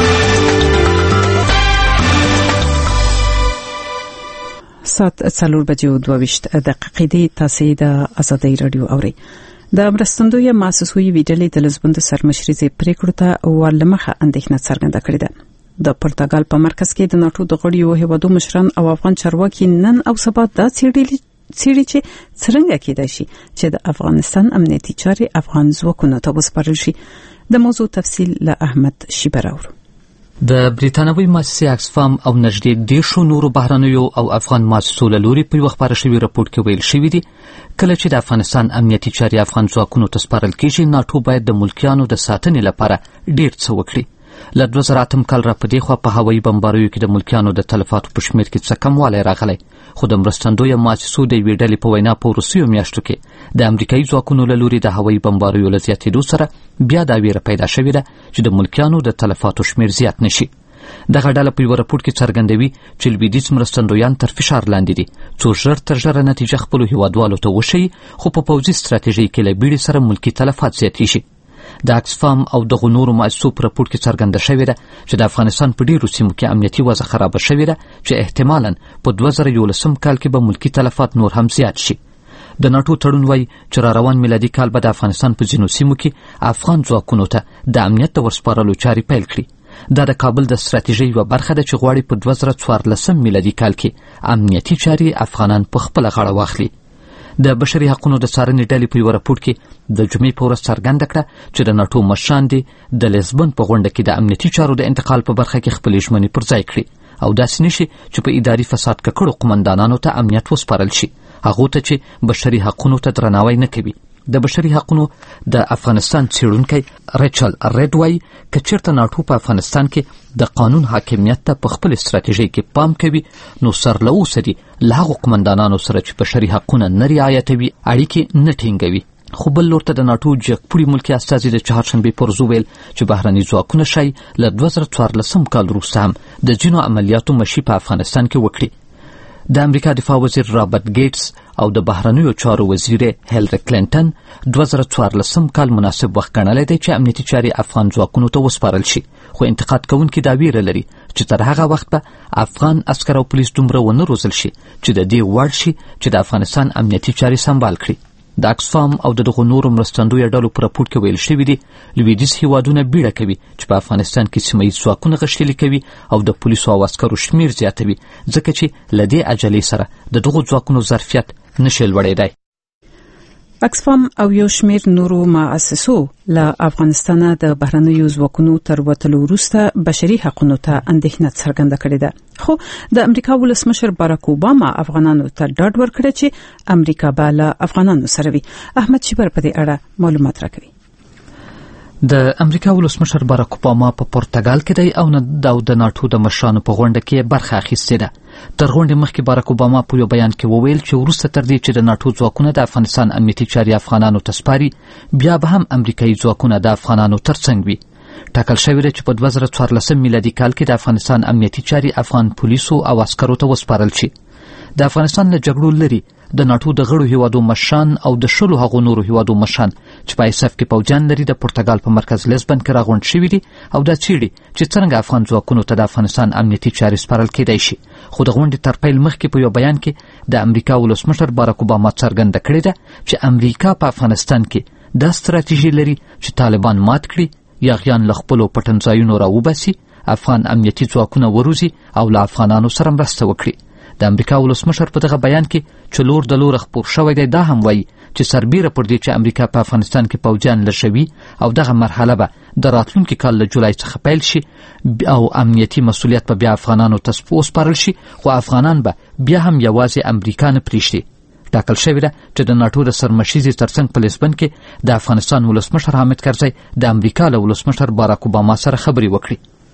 سات څلور بجو دوه دقیقې دی. تاسو د ازادۍ رادیو اورئ. د مرستندوی مؤسسو یوې ډلې د لزبون د سرمشرزې پریکړو ته ورله مخه اندېښنه څرګنده کړې ده. د پرتګال په مرکز کې د ناتو د غړیو هیوادو مشران او افغان چارواکي نن او سبا دا څېړي څېړي چې څرنګه کېدای شي چې د افغانستان امنیتي چارې افغان ځواکونو ته وسپارل شي. د موضوع تفصیل له احمد شیبراور. د بریتانوي مؤسسې اکسفام او نږدې دیرشو نورو بهرنیو او افغان مؤسسو له لوري په یوه خپاره شوي راپورټ کې ویل شوي دي کله چې د افغانستان امنیتي چارې افغان ځواکونو ته سپارل کېږي، ناټو باید د ملکیانو د ساتنې لپاره ډېر څه وکړي. له دوه زره اتم کال را په دې خوا په هوایي بمباریو کې د ملکیانو د تلفاتو په شمېر کې څه کموالی راغلی، خو د مرستندویه مؤسسو د یوې ډلې په وینا په وروستیو میاشتو کې د امریکایي ځواکونو له لوري د هوایي بمباریو له زیاتېدو سره بیا دا ویره پیدا شوې ده چې د ملکیانو د تلفاتو شمېر زیات نشي. دغه ډله په یوه راپورټ کې څرګندوي چې لویدیځ مرستندویان تر فشار لاندې دي څو ژر تر ژره نتیجه خپلو هیوادوالو ته وښیي، خو په پوځي ستراتیژۍ کې له بیړې سره ملکي تلفات زیاتېږي. د اکسفام او دغو نورو مؤسسو په راپورټ کې څرګنده شوې ده چې د افغانستان په ډېرو سیمو کې امنیتي وضع خرابه شوې ده چې احتمالاً په دوه زره یولسم کال کې به ملکي تلفات نور هم زیات شي. د ناټو تړون وایي چې را روان میلادي کال به د افغانستان په ځینو سیمو کې افغان ځواکونو ته د امنیت د ورسپارلو چارې پیل کړي. دا د کابل د ستراتیژۍ یوه برخه ده چې غواړي په دوه زره څوارلسم میلادي کال کې امنیتي چارې افغانان په خپله غاړه واخلي. د بشري حقوقو د څارنې ډلې په یوه راپورټ کې د جمعې په ورځ څرګنده کړه چې د ناټو مشران دي د لیزبون په غونډه کې د امنیتي چارو د انتقال په برخه کې خپلې ژمنې پر ځای کړي او داسې نشي چې په اداري فساد ککړو قمندانانو ته امنیت وسپارل شي، هغو ته چې بشري حقوقو ته درناوی نه کوي. د بشري حقوقو د افغانستان څېړونکی ریچل ریډ وایي که چېرته ناټو په افغانستان کې د قانون حاکمیت ته په خپل استراتیژۍ کې پام کوي نو سر له اوسه دي له هغو قمندانانو سره چې بشري حقونه نه رعایتوي اړیکې نه ټینګوي. خو بل لور ته د ناټو جګپوړي ملکي استازي د چهارشنبې پر ورځ ویل چې بهرني ځواکونه ښایي له دوه زره څوارلسم کال وروسته هم د ځینو عملیاتو مشي په افغانستان کې وکړي. د امریکا دفاع وزیر رابرټ ګیټس او د بهرنیو چارو وزیر هیلری کلینټن دوه زره څوارلسم کال مناسب وخت ګڼلی دی چې امنیتي چارې افغان ځواکونو ته وسپارل شي، خو انتقاد کوونکي دا ویره لري چې تر هغه وخت به افغان عسکر او پولیس دومره ونه روزل شي چې د دې وړ شي چې د افغانستان امنیتي چارې سمبال کړي. د اکسفام او دغه نورو مرستندویه ډلو په راپور کې ویل شوي دي لویدیځ هیوادونه بیړه کوي چې په افغانستان کې سیمه ییز ځواکونه غښتلي کوي او د پولیسو او عسکرو شمیر زیاتوي، ځکه چې له دې عجلې سره د دغو ځواکونو ظرفیت نشي لوړېدی. اکسفام او یو شمیر نورو مؤسسو له افغانستانه د بهرنیو ځواکونو تر وتلو وروسته بشري حقوقو ته اندېښنه څرګنده کړې ده، خو د امریکا ولسمشر باراک اوباما افغانانو ته ډاډ ورکړی چې امریکا به له افغانانو سره وي. احمد شیبر په دې اړه معلومات راکوي. د امریکا ولسمشر باراک اوباما په پرتګال کې دی او نه د ناټو د مشرانو په غونډه کې برخه اخیستې ده. تر غونډې مخکې باراک اوباما په یو بیان کې وویل چې وروسته تر دې چې د ناټو ځواکونه د افغانستان امنیتي چارې افغانانو ته سپاري، بیا به هم امریکایي ځواکونه د افغانانو ترڅنګ وي. ټاکل شوې ده چې په دوه زره څوارلسم میلادي کال کې د افغانستان امنیتي چارې افغان پولیسو او عسکرو ته وسپارل شي. د افغانستان له جګړو لري د ناټو د غړو هیوادو مشران او د شلو هغو نورو هیوادو مشران چې په ایسف کې پوځیان لري د پرتګال په مرکز لیزبن کې راغونډ شوي دي او دا څیړي چې څنګه افغان ځواکونو ته د افغانستان امنیتي چارې سپارل کېدای شي. خو د غونډې تر پیل مخکې په یو بیان کې د امریکا ولسمشر باراک اوباما څرګنده کړې ده چې امریکا په افغانستان کې دا ستراتیژي لري چې طالبان مات کړي، یاغیان له خپلو پټنځایونو راوباسي، افغان امنیتي ځواکونه وروزي او له افغانانو سره مرسته وکړي. د امریکا ولسمشر په دغه بیان کې چې لور د لوره خپور شوی دی دا هم وایي چې سربیره پر دې چې امریکا په افغانستان کې پوځیان لږوي او دغه مرحله به د راتلونکي کال له جولای څخه پیل شي او امنیتي مسؤلیت به بیا افغانانو ته وسپارل شي، خو افغانان به بیا هم یوازې امریکا نه پرېږدي. ټاکل شوې ده چې د ناټو د سرمشیزې ترڅنګ په لیزبن کې د افغانستان ولسمشر حامد کرزی د امریکا له ولسمشر باراک اوباما سره خبرې وکړي.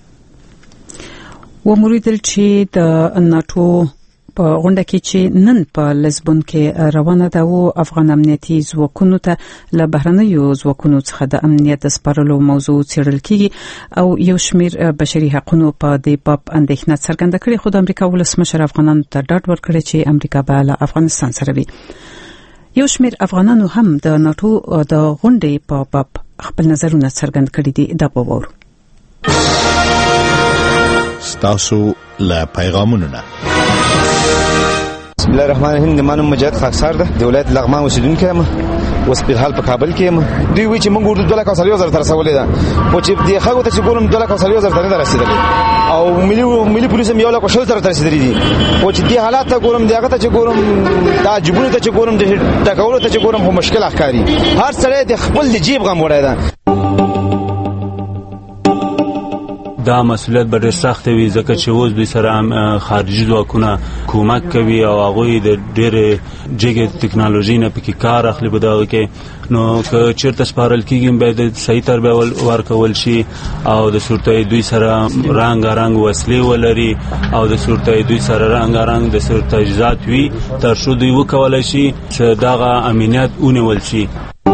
وموریدل چې د ناټو په غونډه کې چې نن په لیزبون کې روانه ده او افغان امنیتي ځواکونو ته له بهرنیو ځواکونو څخه د امنیت د سپارلو موضوع څیړل کیږي او یو شمیر بشري حقوقو په دې باب اندېښنه څرګنده کړې، خو د امریکا ولسمشر افغانانو ته ډاډ ورکړی چې امریکا به له افغانستان سره وي. یو شمیر افغانانو هم د ناټو د غونډې په باب خپل نظرونه څرګند کړي دي. دا به وورو. ستاسو له پیغامونو نه بسم الله الرحمن الرحیم. د مانم مجاهد خاکسار ده د ولایت لغمان اوسیدونکی یم، اوس په حال په کابل کې یم. دوی وی چې موږ ورته دوه لک او څلور زره تر رسولې ده، خو چې د خلکو ته چې ګورم دوه لک او څلور زره تر نه رسیدلې او ملي ملي پولیس هم یو لک او شل زره تر رسیدلې دي. خو چې د حالات ته ګورم دغه ته چې ګورم دا جبونه ته چې ګورم د ټکولو ته چې ګورم خو مشکل اخکاری. هر سړی د خپل د جیب غم وړای ده. دا مسؤلیت به ډېر سخت وي ځکه چې اوس دوی سره خارجي ځواکونه کومک کوي او هغوی د ډېرې جګې تکنالوژي نه پکې کار اخلي په دغه کې. نو که چېرته سپارل کېږي باید صحیح تربیه ورکول شي او د صورتۍ دوی سره رنګارنګ وسلې ولري او د صورتۍ دوی سره رنګارنګ د صورت تجهیزات وي تر څو دوی وکولی شي چې دغه امنیت ونیول شي.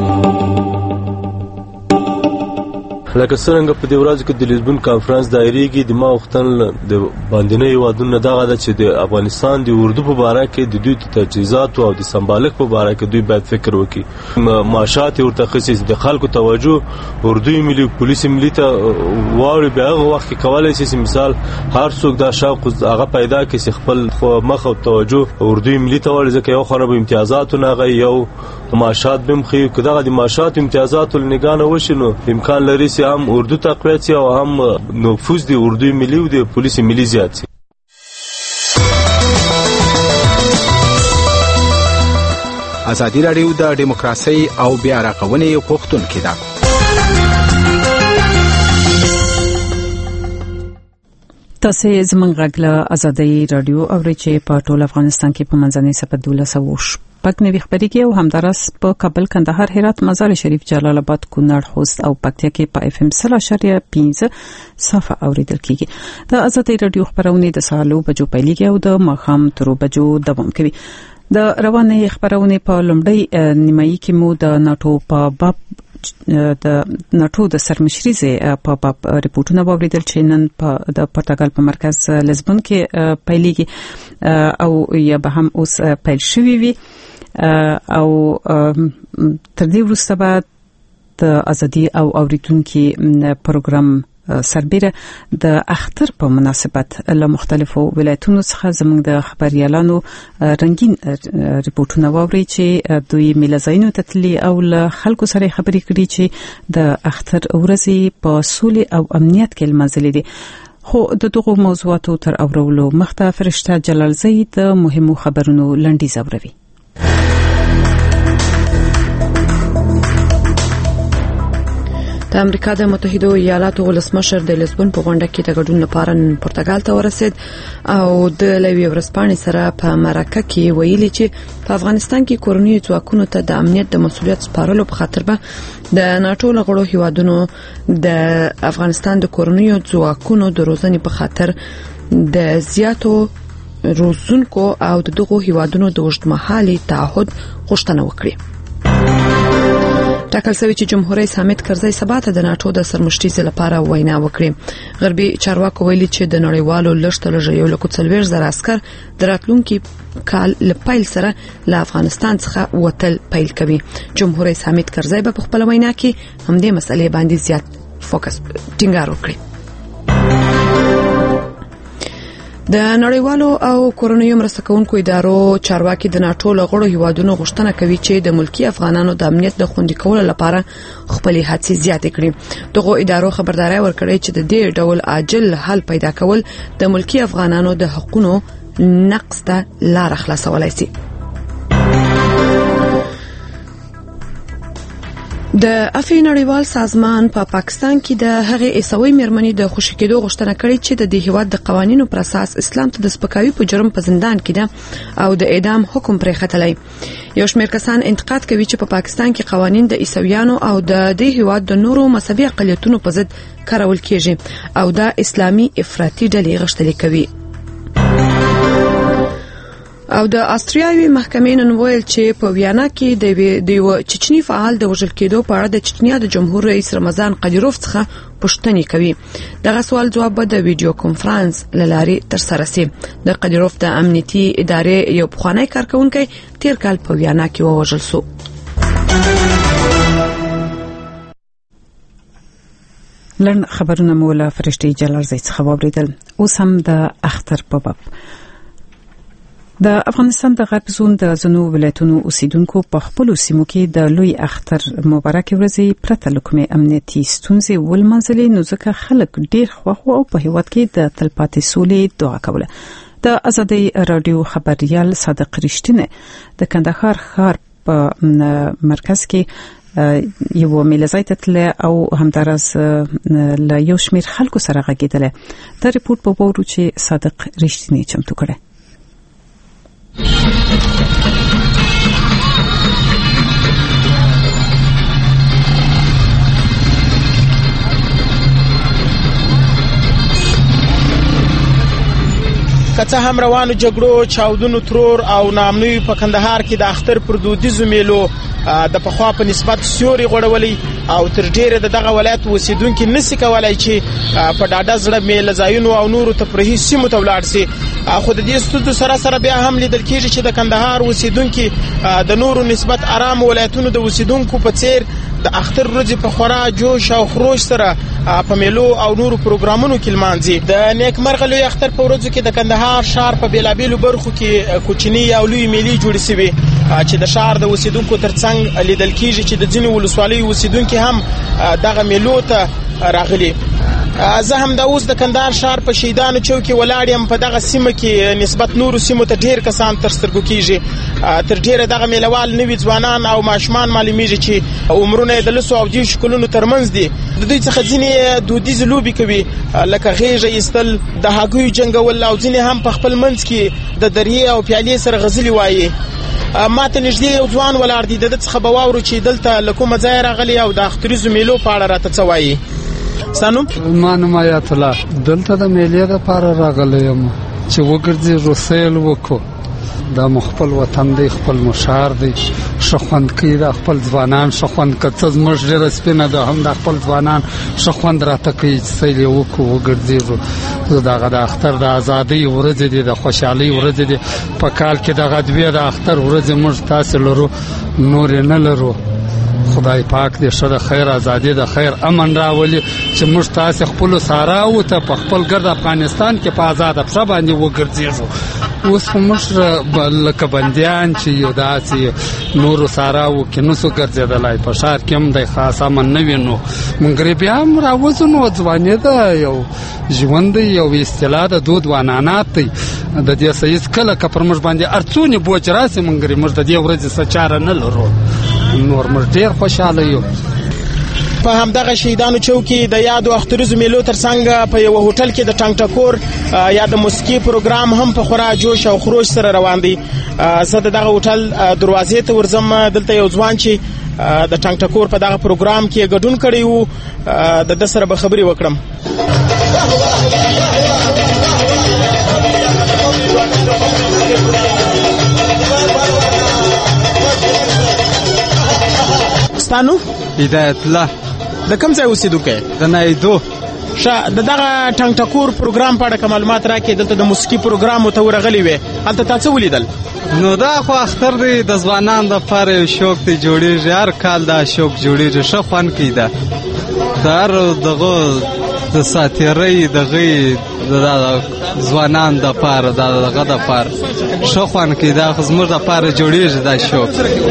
لکه څنګه په دې ورځ کې د لیزبون کانفرنس دایریږي د ما وختن د باندنۍ هیوادونو دغه ده چې د افغانستان د اردو په باره کې د دوی تجهیزات او د سمبالښت په باره کې دوی باید فکر وکړي. معاشات ورته خصيص د خلکو توجه اردو ملي پولیس ملي ته واوري به هغه وخت کې کولای شي مثال هر څوک دا شوق هغه پیدا کړي چې خپل مخ او توجه اردو ملي ته ورځي کې یو خراب امتیازات نه غي یو معاشات بمخي کداغه د معاشات امتیازات لنګانه وشنو امکان لري چې هم اردو تقویت او هم نفوذ دی اردو ملي او د پولیس ملي زیات شي. ازادي راډیو د دیموکراسي او بیا راغونې پښتونخوا کې ده. تاسو زمونږ غږ له ازادي راډیو اورئ چې په ټول افغانستان کې په منځنۍ سپه دولس وش پک نوي خبريږي او همدارس په کابل کندهار هرات مزار شریف جلال آباد کونړ خوست او پکتیا کې په اف ام صفر اشاریه پنځه صفه اوریدل کیږي. د ازادي رادیو خبرونه د سهالو بجو پیلېږي او د مخام تر بجو دوام کوي. د روانې خبرونه په لومړی نیمایي کې مو د ناټو په باب د ناتو د سرمشري په باب ریپورتونه واوریدل چې نن په د پرتګال په مرکز لزبون کې پیلېږي او یا به هم اوس پیل شوی وي او تر دې وروسته به د ازادي او اوریدونکو پروګرام سربېره د اختر په مناسبت له مختلفو ولایتونو څخه زموږ د خبريالانو رنگین ریپورتونه واوري چې دوی میلازاینو تتلی او له خلکو سره خبرې کړي چې د اختر ورځې په سولې او امنیت کې لمانځلې دي. خو د دغو موضوعاتو تر اورولو مخته فرشته جلالزی د مهمو خبرونو لنډیز اوروي. د امریکا د متحده ایالاتو ولسمشر د لزبون په غونډه کې د ګډون لپاره نن پرتګال ته ورسید او د لوی ورسپانې سره په مرکه کې ویلي چې په افغانستان کې کورنۍ ځواکونو ته د امنیت د مسولیت سپارلو په خاطر به د ناتو لغړو هیوادونو د افغانستان د کورنۍ ځواکونو د روزنې په خاطر د زیاتو روزونکو او دغه هیوادونو د وژدمحالي تعهد غوښتنه وکړي. ټاکل شوی چې جمهور رئیس حامد کرزی سبا ته د ناتو د سرمشرۍ لپاره وینا وکړي. غربي چارواکو ویلي چې د نړیوالو لښته لږ یو لکه څلور زره عسكر د راتلونکي کال لپیل سره له افغانستان څخه وتل پیل کوي. جمهور رئیس حامد کرزی په خپل وینا کې هم دې مسلې باندې زیات فوکس ټینګار وکړي. د نړیوالو او کورنیو مرسته کوونکو ادارو چارواکي د ناتو لغړو هیوادونو غوښتنه کوي چې د ملکی افغانانو د امنیت د خوندي کولو لپاره خپل هڅې زیاتې کړي. دغه ادارو خبرداري ورکړې چې د دې ډول عاجل حل پیدا کول د ملکی افغانانو د حقوقو نقض ته لار خلاصولای شي. د افی نړیوال سازمان په پا پاکستان کې د هغې عیسوي مېرمنې د خوشی کېدو غوښتنه کړې چې د دې هیواد د قوانینو پر اساس اسلام ته د سپکاوي په جرم په زندان کې ده او د اعدام حکم پرې ختلی. یو شمېر کسان انتقاد کوي چې په پا پاکستان کې قوانین د عیسویانو او د دې هیواد د نورو مذهبي اقلیتونو په ضد کارول کېږي او د اسلامي افراطي ډلې غښتلې کوي. او د استریاوي محکمې نن ویل چې په ویانا کې د یو چچنی فعال د وژل کېدو په اړه د چچنیا د جمهور رئیس رمضان قدیروف څخه پوښتنې کوي. دغه سوال جواب به د ویډیو کانفرنس لارې تر سره شي. د قدیروف د امنیتي ادارې یو پخوانی کارکونکي تیر کال په ویانا کې ووژل شو. لن خبرونه مولا فرشتي جلالزی څخه واوریدل. اوس هم د اختر په باب د افغانستان د غرب زون د زنو ولایتونو اوسیدونکو په خپل سیمو کې د لوی اختر مبارک ورځې پرته لکمه امنیتي ستونزې ولمنځلې نو ځکه خلک ډیر خوښ او په هیواد کې د تلپاتې سولې دعا کوله. د ازادي رادیو خبريال صادق رښتینه د کندهار ښار په مرکز کې یو میلزای تتله او همدارس له یو شمیر خلکو سره غږیدله. دا ریپورت په وورو چې صادق رښتینه چمتو کړي. کڅه هم روانو جګړو چاودنو ترور او نامنوي په کندهار کې د اختر پر دودیزو میلو د پخوا په نسبت سیوري غوړولي او تر ډیره دغه ولایت اوسیدونکو نسی کولای چې په ډاډه زړه میله ځایونو او نورو تفریحي سیمو ته ولاړ شي. خو د دې ستونزو سره سره بیا هم لیدل کېږي چې د کندهار اوسیدونکو د نورو نسبت آرام ولایتونو د اوسیدونکو په څیر د اختر ورځې په خورا جوش او خروش سره په میلو او نورو پروګرامونو کې لمانځي. د نیکمرغه لوی اختر په ورځو کې د کندهار ښار په بیلابیلو برخو کې کوچنی او لوی میلې جوړې شوي چې د ښار د اوسیدونکو ترڅنګ لیدل کېږي چې د ځینو ولسوالیو اوسیدونکو هم دغه میلو ته راغلي. زه هم د اوس د کندهار ښار په شهیدانو چوک کې ولاړ یم. په دغه سیمه کې نسبت نورو سیمو ته ډیر کسان تر سترګو کېږي. تر ډیره دغه میلوال نوي ځوانان او ماشومان معلومیږي چې عمرونه د لسو او دیرشو کلونو ترمنځ دي. د دوی څخه ځینې دودیزې لوبې کوي لکه غېږه ایستل، د هګیو جنګول او ځینې هم په خپل منځ کې د دریې او پیالې سره غزلې وایي. ما ته نږدې یو ځوان ولاړ دی، د ده څخه به واورو چې دلته له کومه ځایه راغلی او د اختریزو میلو په اړه راته څه وایي. سانو ما نوم آیت الله، دلته د میلې لپاره راغلی یم چې وګرځي روسیل وکړو. دا خپل وطن دی، خپل مشار دی، شخوند کوي دا خپل ځوانان شخوند کته زموږ ډېره سپینه ده هم دا خپل ځوانان شخوند راته کوي چې سیل یې وکړو وګرځېږو. دغه د اختر د ازادۍ ورځې دي، د خوشحالۍ ورځې دي. په کال کې دغه دوې د اختر ورځې موږ تاسې لرو، نورې نه لرو. خدای پاک دې ښه د خیر ازادي د خیر امن راولي چې موږ تاسې خپلو ساراو ته په خپل ګرد افغانستان کې په آزاده پښه باندې وګرځېږو. اوس خو موږ لکه بندیان چې یو داسې نورو ساراو کې نسو ګرځېدلی، په ښار کې هم دی خاص امن نه وي. نو موږ بیا هم راوځو، نو ځواني ده، یو ژوند دی، یو اصطلاح ده، دود و عنعنات دی. د دې څه هېڅکله که پر موږ باندې هر څونه بوج راسي موږ موږ د دې ورځې څه چاره نه لرو. نور موږ ډېر خوشحاله یو. په همدغه شهیدانو چوک کې د یادو اختریزو میلو ترڅنګ په یو هوټل کې د ټنګ ټکور یا د موسیقي پروګرام هم په خورا جوش او خروش سره روان دی. زه د دغه هوټل دروازې ته ورځم. دلته یو ځوان چې د ټنګ ټکور په دغه پروګرام کې ګډون کړی وو، د ده سره به خبرې وکړم. ستانو هدایت الله د کوم ځای اوسېدونکی؟ د نایدو. ښه، د دغه ټنګ ټکور پروګرام په اړه که معلومات راکړې. دلته د موسیقي پروګرام ته ورغلي وې، هلته تا څه ولیدل؟ نو دا خو اختر دی، د ځوانانو دپاره یو شوق دی جوړېږي، هر کال دا شوق جوړېږي، ښه خوند کوي. ده د هر دغه د ساتیرۍ دغه د ځوانانو دپاره د دغه دپاره ښه خوند کوي. دا خو زموږ دپاره جوړېږي دا شوق.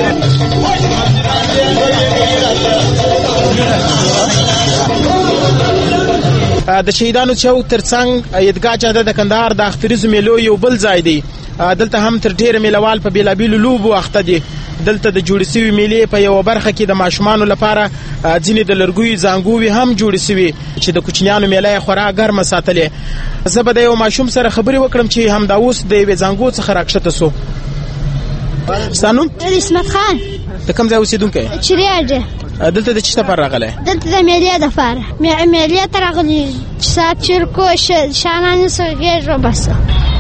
د شهیدانو چوک ترڅنګ عیدګاه جاده د کندهار د اختریزو میلو یو بل ځای دی. دلته هم تر ډیره میلوال په بیلابیلو لوبو اخته دي. دلته د جوړې سوي میلې په یو برخه کې د ماشومانو لپاره ځینې د لرګیو زانګووي هم جوړې سوي چې د کوچنیانو میله یې خورا ګرمه ساتلې. زه به د یو ماشوم سره خبرې وکړم چې همدا اوس د یوې زانګو څخه راکښته سو. ستا نوم؟ عصمت خان. د کوم ځای اوسېدونکی؟ چریاډ. دلته د څه لپاره راغلی؟ دلته د میلې دپاره. میلې ته راغلي چې ساعت چرکو شانانې څخه غېږ وباسه.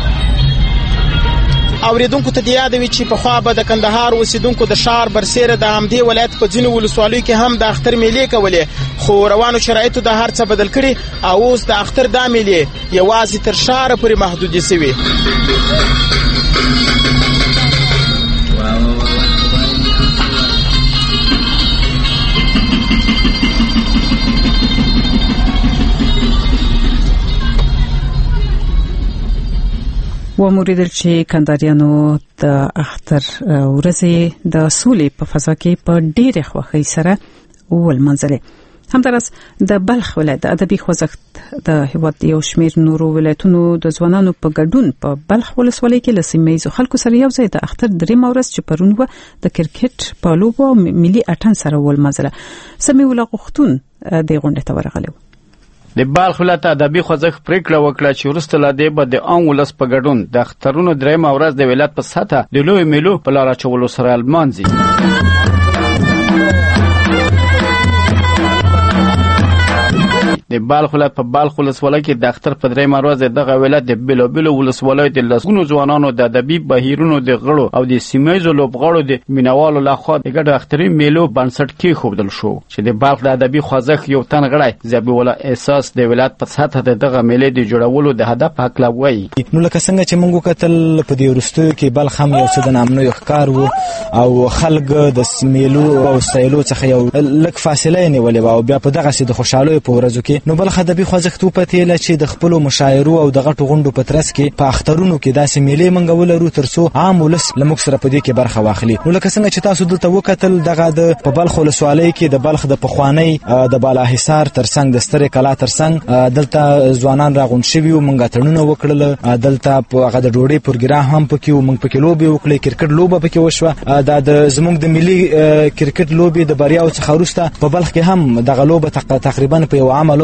اوریدونکو ته د یاد وي چې پخوا به د کندهار اوسېدونکو د ښار برسېره د همدې ولایت په ځینو ولسوالیو کې هم د اختر میلې کولې، خو روانو شرایطو د هر څه بدل کړي او اوس د اختر دا میلې یوازې تر ښاره پورې محدودې سوي. وموریدل چې کندهاریانو د اختر ورځې د سولې په فضا کې په ډېرې خوښۍ سره ولمانځلې. همداراز د بلخ ولایت د ادبي خوځښت د هیواد یو شمېر نورو ولایتونو د ځوانانو په ګډون په بلخ ولسوالۍ کې له سیمه ییزو خلکو سره یو ځای د اختر درېیمه ورځ چې پرون وه د کرکټ په لوبو او ملي اتڼ سره ولمانځله. سمیع الله غوښتون دې غونډې ته ورغلی و. د بلخ ولایت ادبي خوځښت پریکړه وکړه چې وروسته له دې به د عام ولس په ګډون د اخترونو درېیمه ورځ د ولایت په سطحه د لویو میلو په لار اچولو سره لمانځي. د بلخ ولایت په بلخ ولسوالۍ کې د اختر په درېیمه ورځ دغه ولایت د بیلابیلو ولسوالیو د لسګونو ځوانانو د ادبي بهیرونو د غړو او د سیمه ییزو لوبغاړو د مینوالو لخوا د ګډو اختري میلو بنسټ کېښودل شو چې د بلخ د ادبي خوځښت یو تن غړی ذبیح الله احساس د ولایت په سطحه د دغه میلې د جوړولو د هدف په هکله وایي. نو لکه څنګه چې موږ وکتل په دې وروستیو کې بلخ هم یو څه د نامنویو ښکار و او خلک د میلو او سیلو څخه یو لږ فاصله یې نیولې وه او بیا په دغسې د خوشحالیو په ورځو کې نو بلخ ادبي خوځښت وپتېله چې د خپلو مشاعرو او د غټو غونډو په ترڅ کې په اخترونو کې داسې میلې موږ ولرو تر څو عام ولس له موږ سره په دې کې برخه واخلي. نو لکه څنګه چې تاسو دلته وکتل دغه د په بلخ ولسوالۍ کې د بلخ د پخوانۍ د بالاحصار ترڅنګ د سترې کلا ترڅنګ دلته ځوانان راغونډ شوي وو، موږ اتڼونه وکړل، دلته هغه د ډوډۍ پروګرام هم پکې و، موږ پکې لوبې وکړې، کرکټ لوبه پکې وشوه. دا د زموږ د ملي کرکټ لوبې د بریاو څخه وروسته په بلخ کې هم دغه لوبه تقریبا په یو عامه لوبه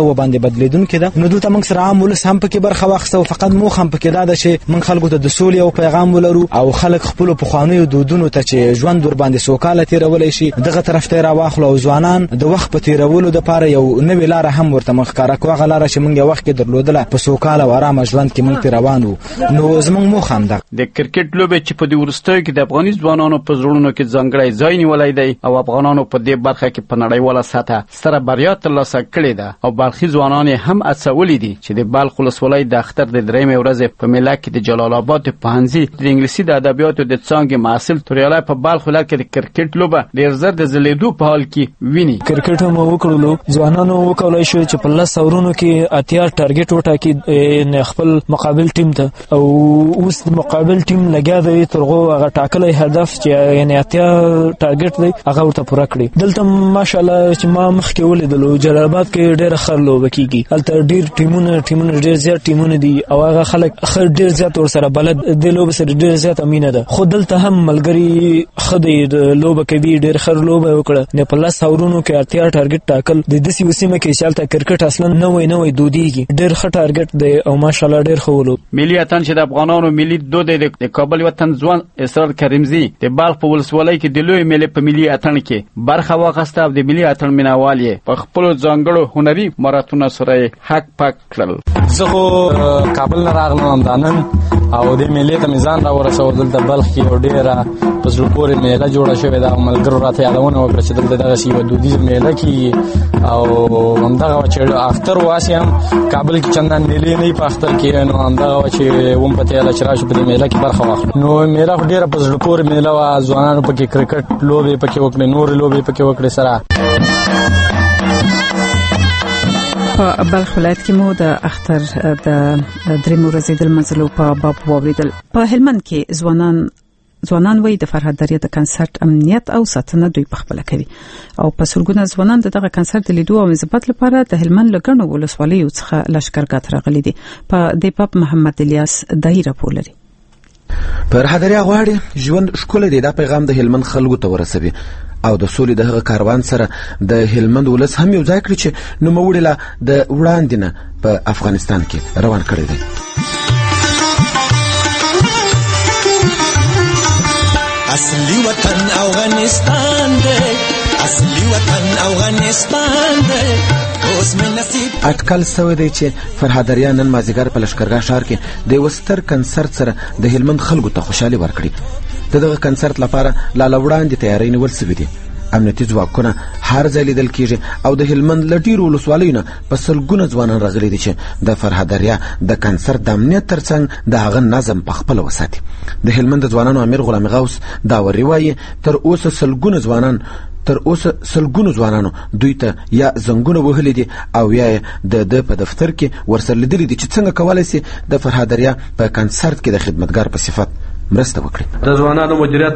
و باندې بدلیدونکې ده. نو دلته موږ سره عام ولس هم پکې برخه واخیسته او فقط موخه هم پکې دا ده چې موږ خلکو ته د سولې او پیغام ولرو او خلک خپلو پخوانیو دودونو ته چې ژوند ور باندې سوکاله تېرولی شي دغه طرف ته یې راواخلو او ځوانان د وخت په تېرولو دپاره یو نوې لاره هم ورته موږ ښکاره کړو. هغه لاره چې موږ یو وخت کې درلودله په سوکاله او ارامه ژوند کې موږ پرې روان وو. نو زموږ موخه همدغه د کرکټ لوبې چې په دې وروستیو کې د افغاني ځوانانو په زړونو کې ځانګړی ځای نیولی دی او افغانانو په دې برخه کې په نړیواله سطحه ستره بریا ترلاسه کړې ده او برخي ځوانان هم هڅولي دي چې د بلخ ولسوالۍ د اختر د درېیمې ورځې په میله کې د جلال آباد د پوهنځي د انګلیسي د ادبیاتو د څانګې محصل توریالی په بلخ ولایت کې د کرکټ لوبه ډېر زر د ځلېدو په حال کې ویني. کرکټ هم وکړلو، ځوانانو وکولای شو چې په لس اورونو کې اتیا ټارګټ وټاکي خپل مقابل ټیم ته او اوس مقابل ټیم لګیا دی ترغو هغه ټاکلی هدف چې یعنی اتیا ټارګټ دی هغه ورته پوره کړي. دلته ماشاءالله چې ما مخکې ولیدلو جلال آباد کې ډېره ښه لوبه کېږي. هلته ډېر ټیمونه ټیمونه ډېر زیات ټیمونه دي او هغه خلک ښه ډېر زیات ورسره بلد دې لوبې سره ډېر زیاته مینه ده. خو دلته هم ملګري ښه دی د لوبه کوي ډېر ښه لوبه وکړه. نه په لس اورونو کې اتیا ټارګټ ټاکل د داسې یوه سیمه کې چې هلته کرکټ اصلا نوی نوی دودیږي ډېر ښه ټارګټ دی او ماشاءالله ډېر ښه ولوب. ملي اتن چې د افغانانو ملي دود دی د کابل وطن ځوان اسرار کریمزي د بلخ په ولسوالۍ کې د لوی میلې په ملي اتن کې برخه واخیسته او د ملي اتن مینوال یې په خپلو ځانګړو هنري مهارتونو سره حق پاک کړل. زه خو کابل نه راغلم همدانن او د میلې ته مې ځان راورسول. دلته بلخ کې یو ډېره په زړه پورې میله جوړه شوې ده او ملګرو راته یادونه وکړه چې دلته دغسې یوه دودیزه میله کېږي او همدغه وه چې اختر واسې هم کابل کې چندان میلې نه وي په اختر کې نو همدغه وه چې وم په تیله چې راشو په دې میله کې برخه واخلو. نو میله خو ډېره په زړه پورې میله وه. ځوانانو پکې کرکټ لوبې پکې وکړې نورې لوبې پکې وکړې سره. په بلخ ولایت کې مو د اختر د درېیمې ورځې د لمانځلو په باب واورېدل. په هلمند کې ځوانان ځوانان وایي د فرهاد دریا د کنسرت امنیت او ساتنه دوی په خپله کوي او په سلګونه ځوانان د دغه کنسرت د لیدو او مثبت لپاره د هلمند له ګڼو ولسوالیو څخه لښکرګاه ته راغلي دي. په دې باب محمد الیاس دایي راپور لري. فرهاد دریا غواړي ژوند ښکلی دی. دا پیغام د هلمند خلکو ته ورسوي او د سولې د هغه کاروان سره د هلمند ولس هم یو ځای کړي چې نوموړي لا د وړاندې نه په افغانستان کې روان کړی دی. اصلي وطن افغانستان دی، اصلي وطن افغانستان دی. اټکل سوی دی چې فرهاد دریا نن مازدیګر په لښکرګاه ښار کې د یوه ستر کنسرت سره د هلمند خلکو ته خوشحالي ورکړي. د دغه کنسرت لپاره لا له وړاندې تیاری نیول سوي دي. امنیتي ځواکونه هر ځای لیدل کېږي او د هلمند له ډېرو ولسوالیو نه په سلګونه ځوانان راغلي دي چې د فرهاد دریا د کنسرت د امنیت ترڅنګ د هغه نظم په خپله وساتي. د هلمند د ځوانانو امیر غلام غوث داوري وایي تر اوسه سلګونه ځوانان تر اوسه سلګونو ځوانانو دوی ته یا زنګونه وهلي دي او یا د ده په دفتر کې ورسره لیدلي دي چې څنګه کولی سي د فرهاد دریا په کنسرت کې د خدمتګار په صفت مرسته وکړي. د ځوانانو مدیریت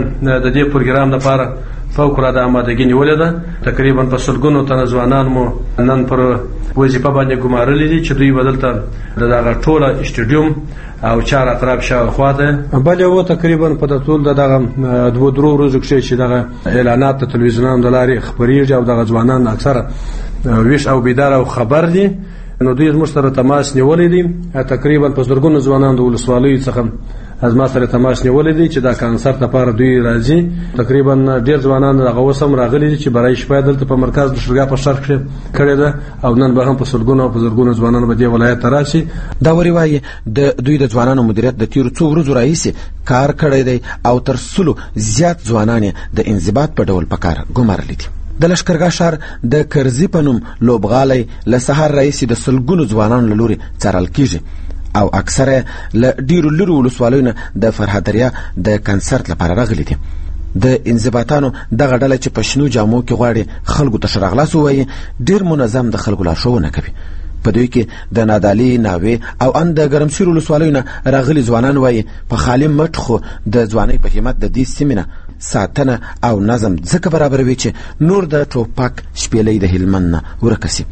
د دې پروګرام لپاره فوق‌العاده آمادګي نیولې ده. تقریبا په سلګونو تنه ځوانان مو نن پر وظیفه باندې ګمارلي دي چې دوی به دلته د دغه ټوله اسټیډیوم او چار اطراف شاوخوا ته بل یو تقریبا په ټول دغه دوه درو ورځو کې چې دغه اعلانات د تلویزیونونو د لارې خبرېږي او دغه ځوانان اکثره ویښ او بیدار او خبر دي. نو دوی زموږ سره تماس نیولی دي. تقریبا په زرګونو ځوانان د ولسوالیو څخه از ما سره تماس نیولی دي چې دا کنسرت لپاره دوی راځي. تقریبا ډېر ځوانان دغه اوس هم راغلي دي چې برای شپه دلته په مرکز د شرګاه په شرق کې کړې ده او نن به هم په سلګونو او په زرګونو ځوانان به دې ولایت ته راشي. داوري وایي د دوی د ځوانانو مدیریت د تیرو څو ورځو راهیسې کار کړی دی او تر سلو زیات ځوانان د انضباط په ډول په کار ګمارلي دي. د لښکرګاه ښار د کرزي په نوم لوبغالی له سهار راهیسې د سلګونو ځوانانو له لورې څارل کېږي او اکثره له ډېرو لرو ولسوالیو نه د فرهاد دریا د کنسرت لپاره راغلي دي. د انضباطانو دغه ډله چې په شنو جامو کې غواړي خلکو ته ښه راغلاست ووایي ډېر منظم د خلکو لارښوونه کوي. په دوی کې د نادالي، ناوې او ان د ګرمسیر ولسوالیو نه راغلي ځوانان وایي په خالي مټ خو د ځوانۍ په همت د دې سیمې نه ساتنه او نظم ځکه برابروي چې نور د ټوپک شپېلۍ د هلمند نه ورکه سي.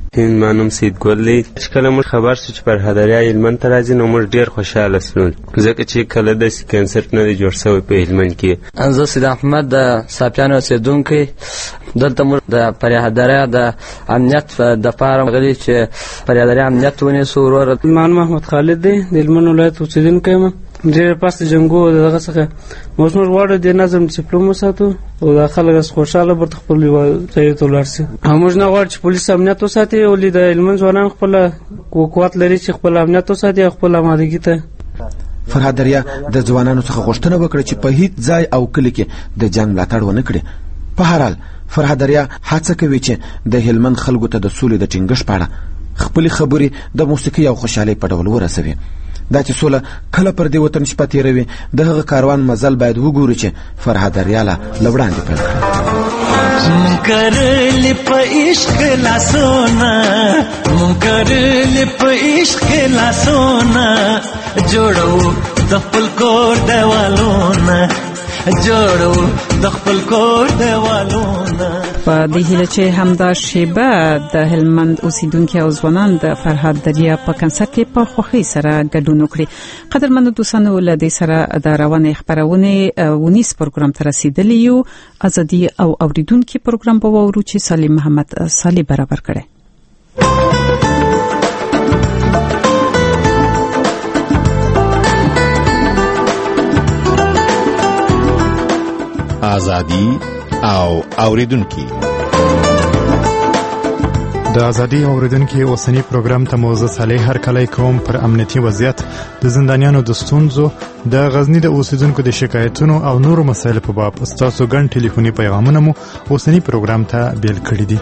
هند ما نوم سید ګل دی. چې کله موږ خبر شو چې فرهادریا هلمند ته راځي نو موږ ډېر خوشحاله شولو ځکه چې کله داسې کنسرت نه دی جوړ شوی په هلمند کې. زه سید احمد د ساپیانو اوسېدونکی دلته موږ د فرهادریا د امنیت دپاره غلي چې فرهادریا امنیت ونیسو. وروره مان محمد خالد دی د هلمند ولایت اوسېدونکی یم. ډېر پس د جنګو دغه څخه موږ موږ غواړو د نظم ډسپلین وساتو او د خلک خوشحاله برته خپل ځای ته ولاړ شي. موږ نه غواړو چې پولیس امنیت وساتي ولې د هلمند ځوانان خپل قوت لري چې خپل امنیت وساتي او خپل آمادګي ته. فرهادریا د ځوانانو څخه غوښتنه وکړه چې په هیڅ ځای او کلي کې د جنګ ملاتړ ونه کړي. په هر حال فرهادریا هڅه کوي چې د هلمند خلکو ته د سولې د ټینګښت په اړه خپلې خبرې د موسیقۍ او خوشحالۍ په ډول ورسوي. دا چې سوله کله پر دې وطن شپه تېروي د هغه کاروان مزل باید وګورو چې فرهادریا له له وړاندې پیل کړي. منکرلی په عشق لاسونه منکرلی په عشق لاسونه جوړو د خپل کور دیوالونه جوړو د خپل کور دیوالونه. په دې هیله چې همدا شیبه د هلمند اوسیدونکو او ځوانان د فرهادریا په کنسرت کې په خوښۍ سره ګډون وکړي. قدرمنو دوستانو له دې سره د روانې خبرونه ونیس پروګرام ته رسیدلی یو. ازادي او اوریدونکو پروګرام په وورو چې سالم محمد صالح برابر کړي. ازادي او اوریدونکو د ازادي اوریدونکو اوسنی پروګرام ته موضوع صالح هر کله کوم پر امنیتي وضعیت د زندانیانو د ستونزو د غزنی د اوسیدونکو د شکایتونو او نورو مسایلو په باب تاسو ګڼ ټلیفوني پیغامونه مو اوسنی پروګرام ته بیل کړی دي.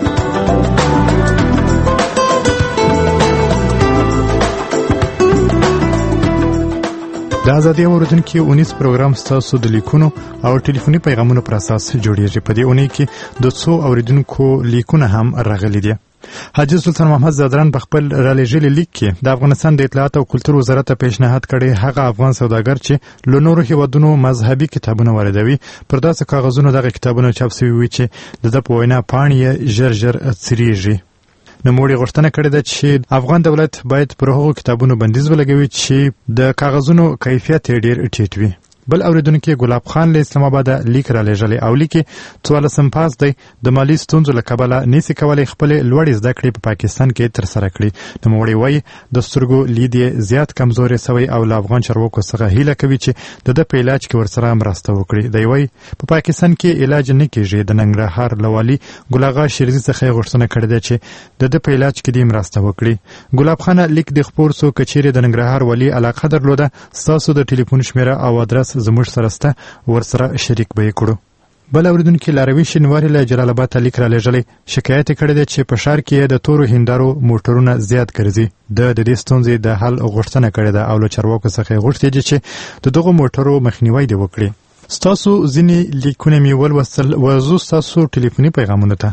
د ازادي اوریدونکو اونیس پروګرام تاسو د لیکونو او ټلیفوني پیغامونو پر اساس جوړیږي. په دې اونۍ کې د څو اوریدونکو لیکونه هم راغلي دي. حاجی سلطان محمد زادران په خپل رالېږلي لیک کې د افغانستان د اطلاعات او کلتور وزارت ته پیشنهاد کړی هغه افغان سوداګر چې له نورو هیوادونو مذهبي کتابونه واردوي پر داسې کاغذونو دغه کتابونه چاپ شوي وي چې د ده په وینا پاڼې یې ژر ژر څیریږي. نوموړي غوښتنه کړې ده چې افغان دولت باید پر هغو کتابونو بندیز ولګوي چې د کاغذونو کیفیت یې ډېر ټیټ وي. بل اوریدونکو ګلاب خان له اسلام آباد لیک را لېږلی او لیکي څوارلسم پاس دی د مالي ستونزو له کبله نشي کولی خپلې لوړې زده کړې په پاکستان کې ترسره کړي. نوموړي وایي د سترګو لید یې زیات کمزوری سوی او له افغان چارواکو څخه هیله کوي چې د ده په علاج کې ورسره مرسته وکړي. دی وایي په پاکستان کې علاج نه کېږي. د ننګرهار له والي ګل اغا شیرزي څخه یې غوښتنه کړې ده چې د ده په علاج کې دې مرسته وکړي. ګلاب خان لیک د خپور څو کچېرې د ننګرهار والي علاقه درلوده ستاسو د ټلیفون شمیره او ادرس زموږ سره سته ورسره شریک به یې کړو. بل اوریدونکو لاروي شینواري له جلال آباد ته لیک را لېږلی شکایت کړی دی چې په ښار کې د تورو هندارو موټرونه زیات ګرځي. د د دې ستونزې د حل غوښتنه کړې ده او له چارواکو څخه یې غوښتي دي چې د دغو موټرو مخنیوی دې وکړي. ستاسو ځینې لیکونه مې ولوستل وزو ستاسو ټلیفوني پیغامونو ته.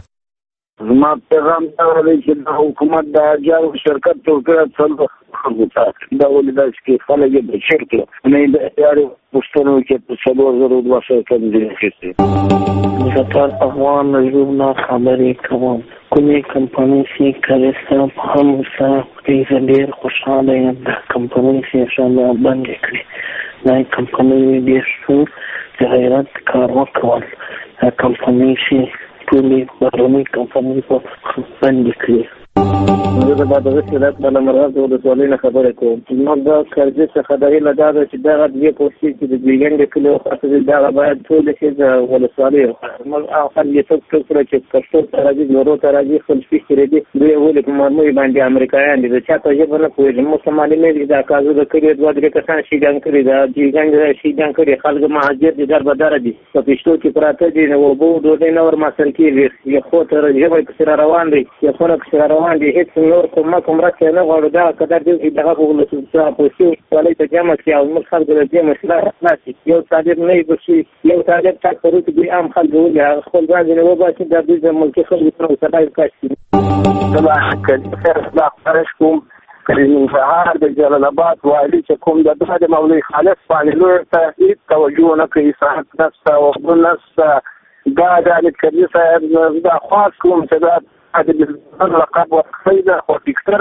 زما پیغام دا دی چې د حکومت د اجارو شرکت توګه څلور خلکو ته دا ولې داسې کې خلک یې د شرکت نه د اجارو پوښتنو کې په څلور زره دوه سوه کمزې اخیستې. زه تر افغان رژیم نه خبرې کوم. کومې کمپنۍ چې کله ستا په هم سره زه ډېر خوشحاله یم. دا کمپنۍ چې انشاءالله بندې کړي. دا کمپنۍ ډېر ښه د غیرت کار وکول. دا کمپنۍ چې ټولې بهرنۍ کمپنۍ په بندې کړي. زه د بادغیس ولایت بلمرغه د ولسوالۍ نه خبرې کوم. زموږ د کرزي څخه د هیله دا ده چې دغه دوې پوستې چې د دویګنډ کلي وخواته دي دغه باید ټولې شي د ولسوالۍ وخواته. موږ هغه خلک یې څوک څوک کړه چې پښتو ته راځي لورو ته راځي خپل فکر یې دي دوی یې ولې په مرمۍ باندې امریکایان دي. د چا په ژبه نه پوهېږم. موږ ته معلوم نه دي دا کازو د کلي دوه درې کسان شیګان کړي دا دویګنډ شیګان کړي خلک مهاجر دي دربدره دي په پښتو کې پراته دي نو اوبه ډوډۍ نه ورماسل کېږي. یخو ته ژبه پسې را روان دی یخونه پسې را روان دي هېڅ نور کومک مرسته نه غواړو. دغه قدر دی چې دغه په ولسوالۍ ته جمع کړي او موږ خلک د دې مسله خلاص شي. یو طالب نه وي شي یو طالب تک پرو چې دوی عام خلک ولې هغه خپل ځان ځینې وباسي دا دوی د ملکي خلکو سره وسلای کاش شي. زما خیر اصلاح فرش کوم ننګرهار د جلال آباد والي چې کوم د دغه د مولوي خالص باندې لور ته هېڅ توجه نه کوي. صحت نشته وختونه نشته. دا د علي کرزي صاحب دا خواست کوم چې دا د لقب ورکړی ده خو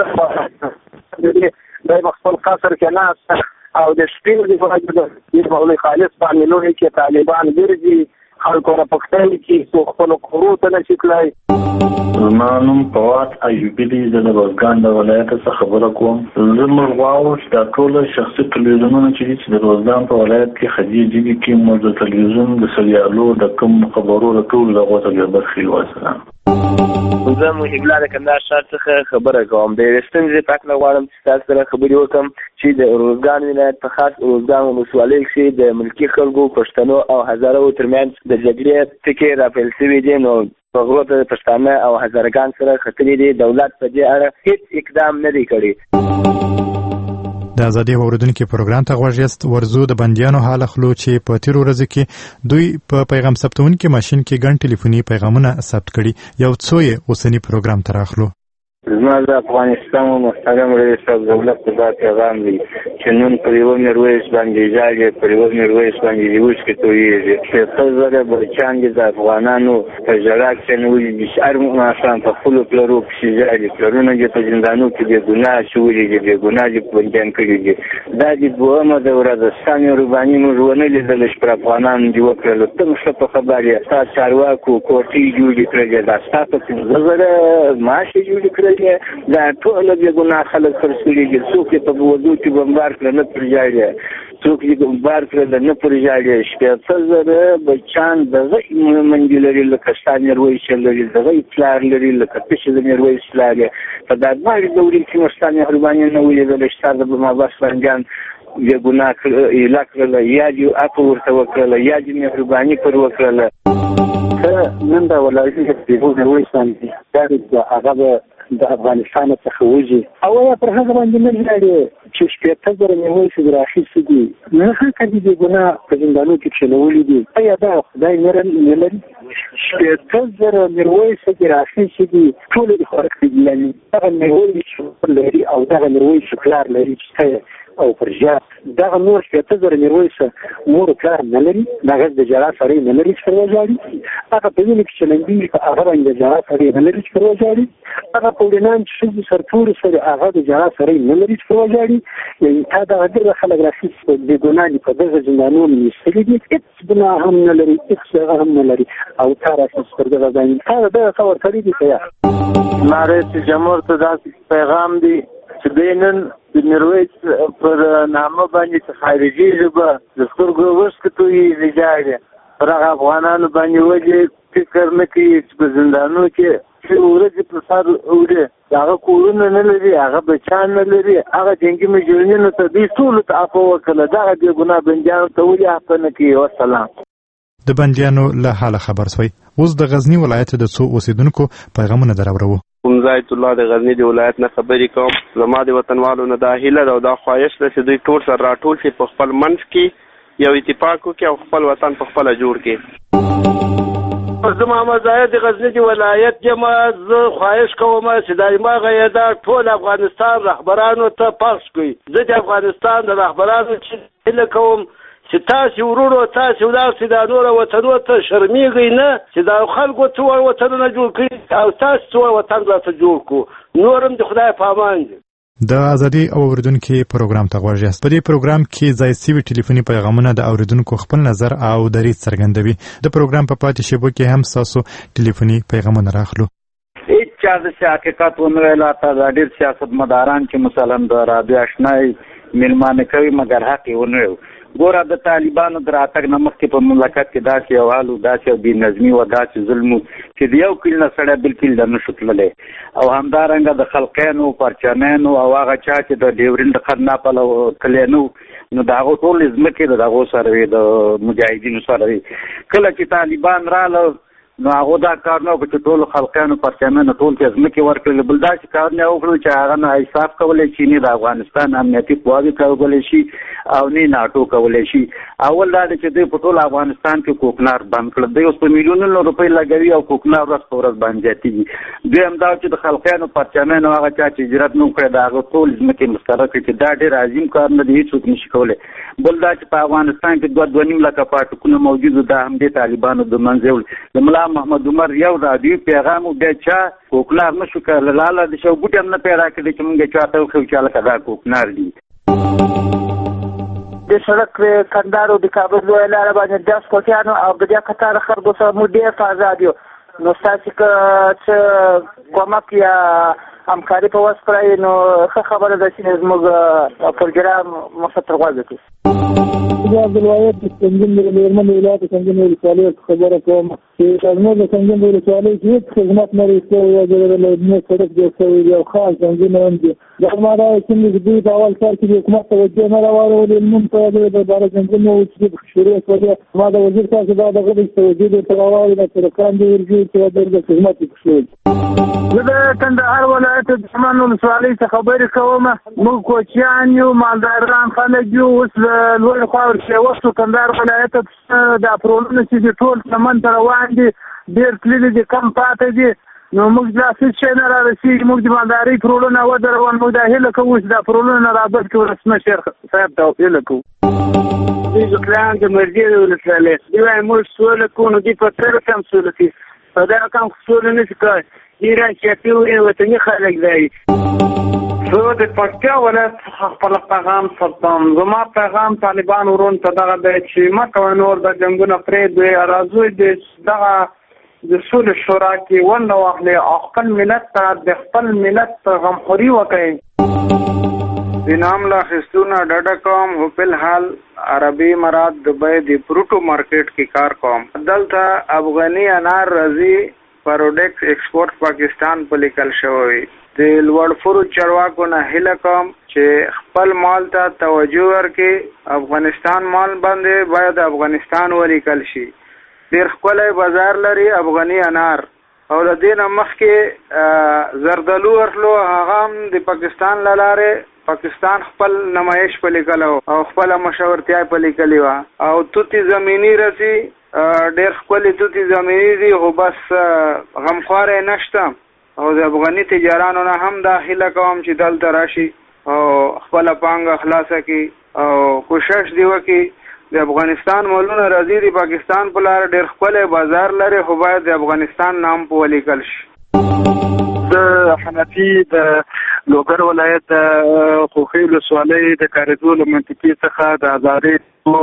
ډیکټر دی خپل قصر کې ناست او د شپې د فاجد مولوي خالص فامیلونو کې طالبان ګرځي خلکو را پوښتنې چې څوک خپلو کورو ته نشي تللی. زما نوم فواد ایوبي دی. زه د روزګان د ولایت څخه خبره کوم. زه موږ غواړو چې دا ټوله شخصي تلویزیونونه چې دي چې د روزګان په ولایت کې خدي جدي کې موږ د تلویزیون د سریالو د کوم خبرو د ټولو دغو ته برخې واسره. زه محب الله د کندهار ښار څخه خبره کوم. د یوې ستونزې په هکله غواړم چې تاسو سره خبرې وکړم چې د روزګان ولایت په خاص روزګان ولسوالۍ کښې د ملکي خلکو پښتنو او هزارهو ترمنځ د جګړې ټکې راپیل شوي دي. نو په غرو ته د پښتانه او هزارګان سره خطرې دي. دولت په دې اړه هېڅ اقدام نه دی کړی. د ازادي اوریدونکو پروګرام ته غوږ یاست. ورزو د بندیانو حال اخلو چې په تیرو ورځو کې دوی په پیغام ثبتونکي ماشین کې ګڼ ټلیفوني پیغامونه ثبت کړي. یو څو یې اوسنی پروګرام ته راخلو. زما د افغانستان محترم رئیس الدولت په دا پیغام دی چې نن پر یو میرویس باندې ژاړي، پر یو میرویس باندې اوښکې تویېږي. شپېته زره بچیان دي د افغانانو په ژړا کښې نیولي دي. هر ماښام په خپلو پلرو پسې ژاړي. پلرونه دې په زندانو کې بې ګناه اچولي دي، بې ګناه دې بندیان کړي دي. دا د دویمه دوره ده. ستا مهرباني موږ ونه لیدله چې پر افغانانو دې وکړله. ته ښه په خبر یې. ستا چارواکو کوټې جوړې کړلې، دا ستا په پنځه زره معاش یې جوړې کړلې. دا ټول بې ګناه خلک خرڅ کړي دي. څوک یې په وضو کې بمبار کړه نه پر ژاړي، څوک یې بمبار کړه نه پر ژاړي. شپېته زره بچیان دغه منډې لري لکه ستا میرویس لري، دغه پلار لري لکه ته چې د میرویس پلار یې. په دا دواړې دورې کې نو ستا مهرباني نه ولیدله چې ستا د بمباس بندیان بې ګناه ایله کړله، یا دې عفو ورته وکړله، یا دې مهرباني پر وکړله. نن دا ولایت کې د میرویس باندې دا هغه به د افغانستان څخه وځي او یا پر هغه باندې نه ژاړي چې شپېته زره میرویس دې راخیستي دي. نه هغه دې بې ګناه په زندانو کې کښېنولي دي. ایا دا خدای نه لري؟ شپېته زره میرویس دې راخیستي دي. ټول دې خورک دي لري. هغه میرویس لري او دغه میرویس پلار لري چې او پر ژړ دغه نور شپېته زره میرویس مور پلار نه لري. دغه د ژړا سړی نه لري چې پر وژاړي. هغه په وینې کې چې لمبېږي په هغه باندې د ژړا سړی نه لري چې پر وژاړي. هغه په وړینان چې ښځې سرتورې سره هغه د ژړا سړی نه لري چې پر وژاړي. یعنې تا دغه ډېر خلک راخیستي بې ګناه دي، په دغه زندانونو ایستلي دي، هېڅ ګناه هم نه لري، هېڅ هغه هم نه لري او تا راخیستي پر دغه باندې. تا دغه څه ورکړي دي که یا ما رئیس جمهور ته داسې پیغام دی چې دی نن د میرویس پر نامه باندې چې خارجي ژبه د سترګو اوښکې تویېږي، ژاړي. پر هغه افغانانو باندې ولې فکر نه کوي چې په زندانو کې چې ورځې په سر وړي، هغه کورونه نه لري، هغه بچیان نه لري، هغه جنګي مجرمینو ته دوی ټولو ته عفو وکړله. دغه بې ګناه بندیانو ته ولې عفو نه کوي؟ وسلام. د بندیانو له حاله خبر شوي. اوس د غزني ولایت د څو اوسیدونکو پیغامونه دراوړو. زاید الله د غزني د ولایت نه خبرې کوم. زما د وطنوالو نه دا هیله ده او دا خواهش ده چې دوی ټول سره راټول شي، په خپل منځ کې یو اتفاق وکړي او خپل وطن په خپله جوړ کړي. زه محمد زاید د غزني د ولایت یم. زه خواهش کوم چې د دماغه یې دا ټول افغانستان رهبرانو ته پخش کړي. زه د افغانستان د رهبرانو چې هیله کوم چې تاسې ورونو تاسې ولاړسئ دا نورو وطنونو ته شرمېږئ نه چې دا خلکو څه وطنونه جوړ کړي او تاسې څه وطن راته جوړ کړو. نور هم د خدای په امان دي. د ازادي اوریدونکو پروګرام ته غوږ یاست. په دې پروګرام کې ځای سوي ټلیفوني پیغامونه د اوریدونکو خپل نظر او دریځ څرګندوي. د پروګرام په پاتې شیبو کې هم ستاسو ټلیفوني پیغامونه راخلو. هیڅ چا داسې حقیقت ونه ویل. حتی دا ډېر سیاستمداران چې مثلا د رادیو اشنایي میلمانه کوي مګر حق یې ونه ویل. ګوره د طالبانو د راتګ نه مخکې په مملکت کې داسې یو حال و، داسې یو بېنظمي وه، داسې ظلم و چې د یو کلي نه سړی بل کلي ته نه شو تللی. او همدارنګه د خلقیانو، پرچمیانو او هغه چا چې د ډیورین د خط نه پلو کلی نه و، نو د هغو ټول ځمکې د هغو سره وې، د مجاهدینو سره وې. کله چې طالبان راله نو هغه دا کار نه وکړ چې ټول خلقیانو، پرچمیانو ټول ته ځمکې ورکړلې. بل داسې کار نه وکړو چې هغه نه حساب کولی شي، نه د افغانستان امنیتي قواوې کولی شي او نه ناټو کولی شي. اول دا دی چې دوی په ټول افغانستان کې کوکنار بند کړل. دوی اوس په میلیونونو روپۍ لګوي او کوکنار ورځ په ورځ باندې زیاتېږي. دویم دا چې د خلقیانو، پرچمیانو هغه چا چې هجرت نه وکړی د هغه ټول ځمکې مسترد کړي چې دا ډېر عظیم کار نه دی، هېڅوک نشي کولی. بل دا چې په افغانستان کې دوه دوه نیم لکه پاټکونه موجود و، دا هم دې طالبانو د منځه وړل. د ملا غلام محمد عمر یو رادیو پیغام بیا چا کوکنار نشو کړل لاله د شو بوټ هم نه پیدا کړی چې موږ چاته خو چاله کدا کوکنار دي د سړک کندارو د کابل لوی لار باندې د سپوتیانو او د قطار خلکو سره مو ډیر فازاد یو نو تاسو چې کومک یا همکاري په واسه کړئ نو ښه خبره ده چې زموږ پروګرام مخاطر غواړي زه عبدالواحد د سنګین د میرمن ولایت سنګین ولسوالۍ خبره کوم چې زموږ د سنګین ولسوالۍ کې هېڅ خدمت نه لري شوی د نو سړک جوړ شوی دی او خاص سنګین هم دي دا مانا چې دوی په اول سر کې د حکومت توجه نه راوړل موږ په د بار سنګین نو چې شروع کړی ما د وزیر صاحب دا د غوډي توجه د راوړل د سرکان دی ورګي چې د خدمت وکړي زه د کندهار ولایت د سمن ولسوالۍ څخه خبرې کوم موږ کوچیان یو مالداران خلک یو اوس لوی خو چې وسو کندهار ولایت د پرولونو چې ټول سمن ته روان دي ډېر تللي دي کم پاتې دي نو موږ دا څه شی نه رارسېږي موږ د مالدارۍ پرولونه ودروان موږ دا هیله کوو چې دا پرولونه رابط کړو ولسمشر صاحب ته هیله کوو دوی زکلان د مرجې د ولسوالۍ دوی وایي موږ سوله کوو نو دوی په تر کم سوله کوي په دغه کم سوله نه شي کولی ایران شاپي وي وطني خلک دی زه د پکتیا ولایت څخه خپل پیغام سپارم زما پیغام طالبان ورون ته دغه دی چې مه کوئ نور د جنګونه پرېږدئ راځئ د دغه د سولې شورا کې ونډه واخلئ او خپل ملت ته د خپل ملت غمخوري وکړئ د نام له اخیستونه ډډه کوم خو فلحال عربي مراد دبی د پروټو مارکیټ کې کار کوم دلته افغاني انار راځي پروډکټ ایکسپورټ پاکستان په لیکل شوی د لوړفورو چارواکو نه هیله کوم چې خپل مال ته توجه ورکړي افغانستان مال باندې باید افغانستان ولیکل شي ډېر ښکلی بازار لري افغاني انار او د دې نه مخکې زردالو ورتلو هغه هم د پاکستان له لارې پاکستان خپل نمایش په لیکلی او خپله مشورتیا په لیکلې وه او توتي زمیني رسي ډېر ښکلي توتي زمیني دي خو بس غمخواره یې نشته او د افغاني تجارانو نه هم دا هیله کوم چې دلته راشي او خپله پانګه خلاصه کړي او کوشش دی وکړي د افغانستان مالونه راځي د پاکستان په لاره ډېر ښکلی بازار لري خو باید د افغانستان نام په ولیکل شي د حنفي د لوګر ولایت خوخي ولسوالۍ د کاریدو له منطقې څخه د ازادۍ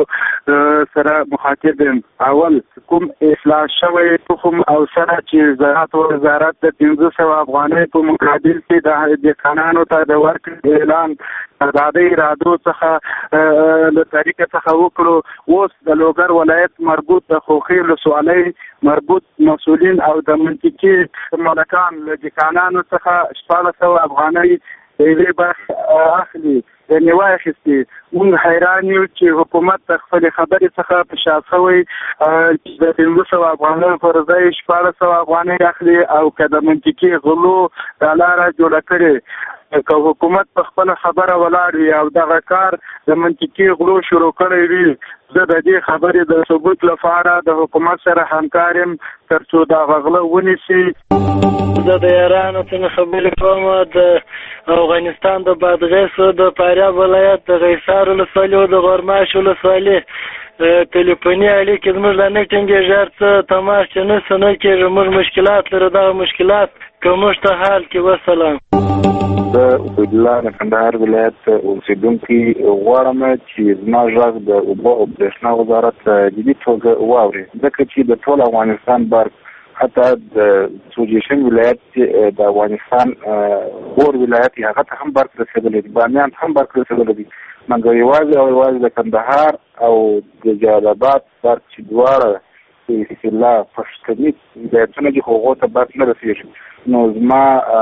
سره مخاطب یم اول کوم اصلاح شوی تخم او سره چې زراعت وزارت د پنځه سوه افغانۍ په مقابل کې د دهقانانو ته د ورکړې اعلان ازادۍ ارادو څخه له طریقه څخه وکړو اوس د لوګر ولایت مربوط د خوخي ولسوالۍ مربوط مسؤلین او د منطقې مالکان له دهقانانو څخه شپاړس سوه افغانۍ یوې برخې اخلي یعنې واخیستې موږ حیران یو چې حکومت د خپلې خبرې څخه په شا شوی چې د پنځه سوه افغانیو پر ځای شپاړس سوه افغانۍ اخلي او که د منطقې غلو دا لاره جوړه کړې که حکومت په خپله خبره ولاړ وي او دغه کار د منطقې غلو شروع کړی وي زه د دې خبرې د ثبوت لپاره د حکومت سره همکار یم تر څو دغه غله ونیسي زه د ایرانو څخه خبرې کوم د افغانستان د بادغیس د فاریاب ولایت د غیسار ولسوالۍ او د غورماش ولسوالۍ ټلیفوني اړیکې زموږ له نه ټینګېږي هر څه تماس چې نه څه نه کېږي موږ مشکلات لرو دغه مشکلات که موږ ته حل کړي وسلام زه عبیدالله د کندهار ولایت اوسېدونکي غواړم چې زما غږ د اوبو او برېښنا وزارت په جدي توګه واوري ځکه چې د ټول افغانستان برق حتی د سوجیشن ولایت چې د افغانستان غور ولایت هغه ته هم برق رسېدلی دی بامیان هم برق رسېدلی دی مګر یوازې او یوازې د کندهار او د جلال آباد برق چې دواړه په اصطلاح پښتني ولایتونه دي خو هغو ته برق نه رسېږي نو زما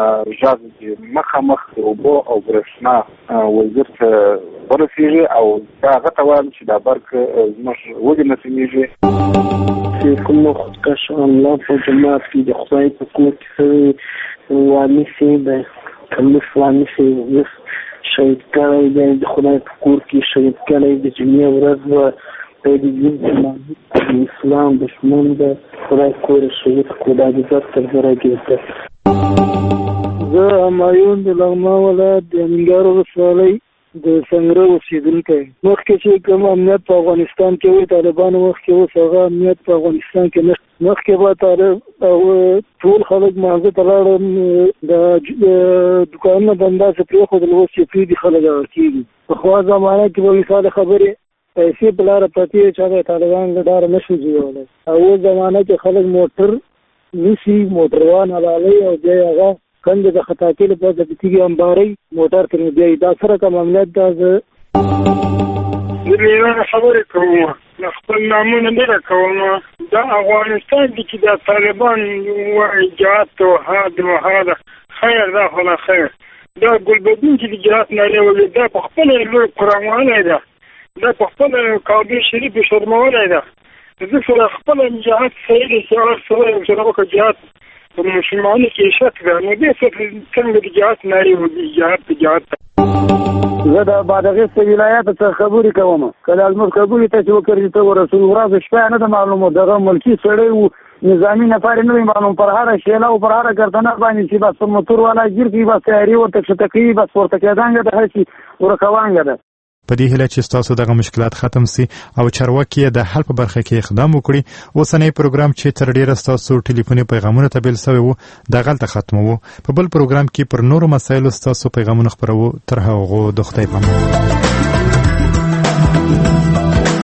غږ مخامخ د اوبو او برېښنا وزیر ته ورسېږي او دا هغه ته وایم چې دا برق زموږ ولې نه سمېږي چې کوم خودکش حمله په جماعت کې د خدای په کور کې سوی وانیسي د کمس وانیسي اوس شهید کړی دی د خدای په کور کې شهید کړی د جمعې ورځ وه د دین د اسلام دشمن د خدای کور شهید کړو د عزت تر زره ګرځه زه همایون د لغمان ولایت د ننګرهار ولسوالۍ د سنگره اوسېدونکی مخکې چې کوم امنیت په افغانستان کې وي طالبانو مخکې اوس هغه امنیت په افغانستان کې نه مخکې به طالب او ټول خلک مانځه ته لاړل د دوکانونه به همداسې پرېښودل اوس چې پرېږدي خلک هغه کېږي پخوا زمانه کې به مثال خبرې پیسې په لاره پرتې چا به طالبان له ډاره نه شو جوړولی او اوس زمانه کې خلک موټر نیسي موټروان حلالوي او بیا یې هغه کندې د خطا کې لپاره د تیږې امبارۍ موټر ترې بیایي دا سره کوم امنیت دا زه د میړانه خبرې کوم د خپل نامونه نه راکوم دا افغانستان کې چې دا طالبان وایي جهاد و هاد و هذا خیر دا خو لا خیر دا ګلبدین چې د جهاد نارې وویل دا په خپله لوی قرآن وهلی ده دا په خپله کعبې شریفې شرمولی ده زه سره خپله جهاد صحیح دی چې هغه سره یو سره وکړه جهاد په مسلمانانو کې شک ده نو دې څنګه د جهاد نارې وویل جهاد په جهاد زه د بادغیس ولایت څخه خبرې کوم کله زموږ خبرې ته چې وکړې ته ورسول ورځ شپه نه د معلومو دغه ملکی سړی وو نظامی نفر نه وي معلوم پر هر شیله او پر هر ګردنه باندې چې بس موټر والا ګیر کی بس تیاری ورته شتکی بس ورته کېدانګه د هر شي ورکوانګه ده په دې هیله چې ستاسو دغه مشکلات ختم سي او چارواکي د حل په برخه کې اقدام وکړي اوسنۍ پروګرام چې تر ډیره ستاسو ټلیفوني پیغامونه ته بیل سوی وو دغلته ختمو په بل پروګرام کې پر نورو مسایلو ستاسو پیغامونه خبرو تر هغه د خدای په امان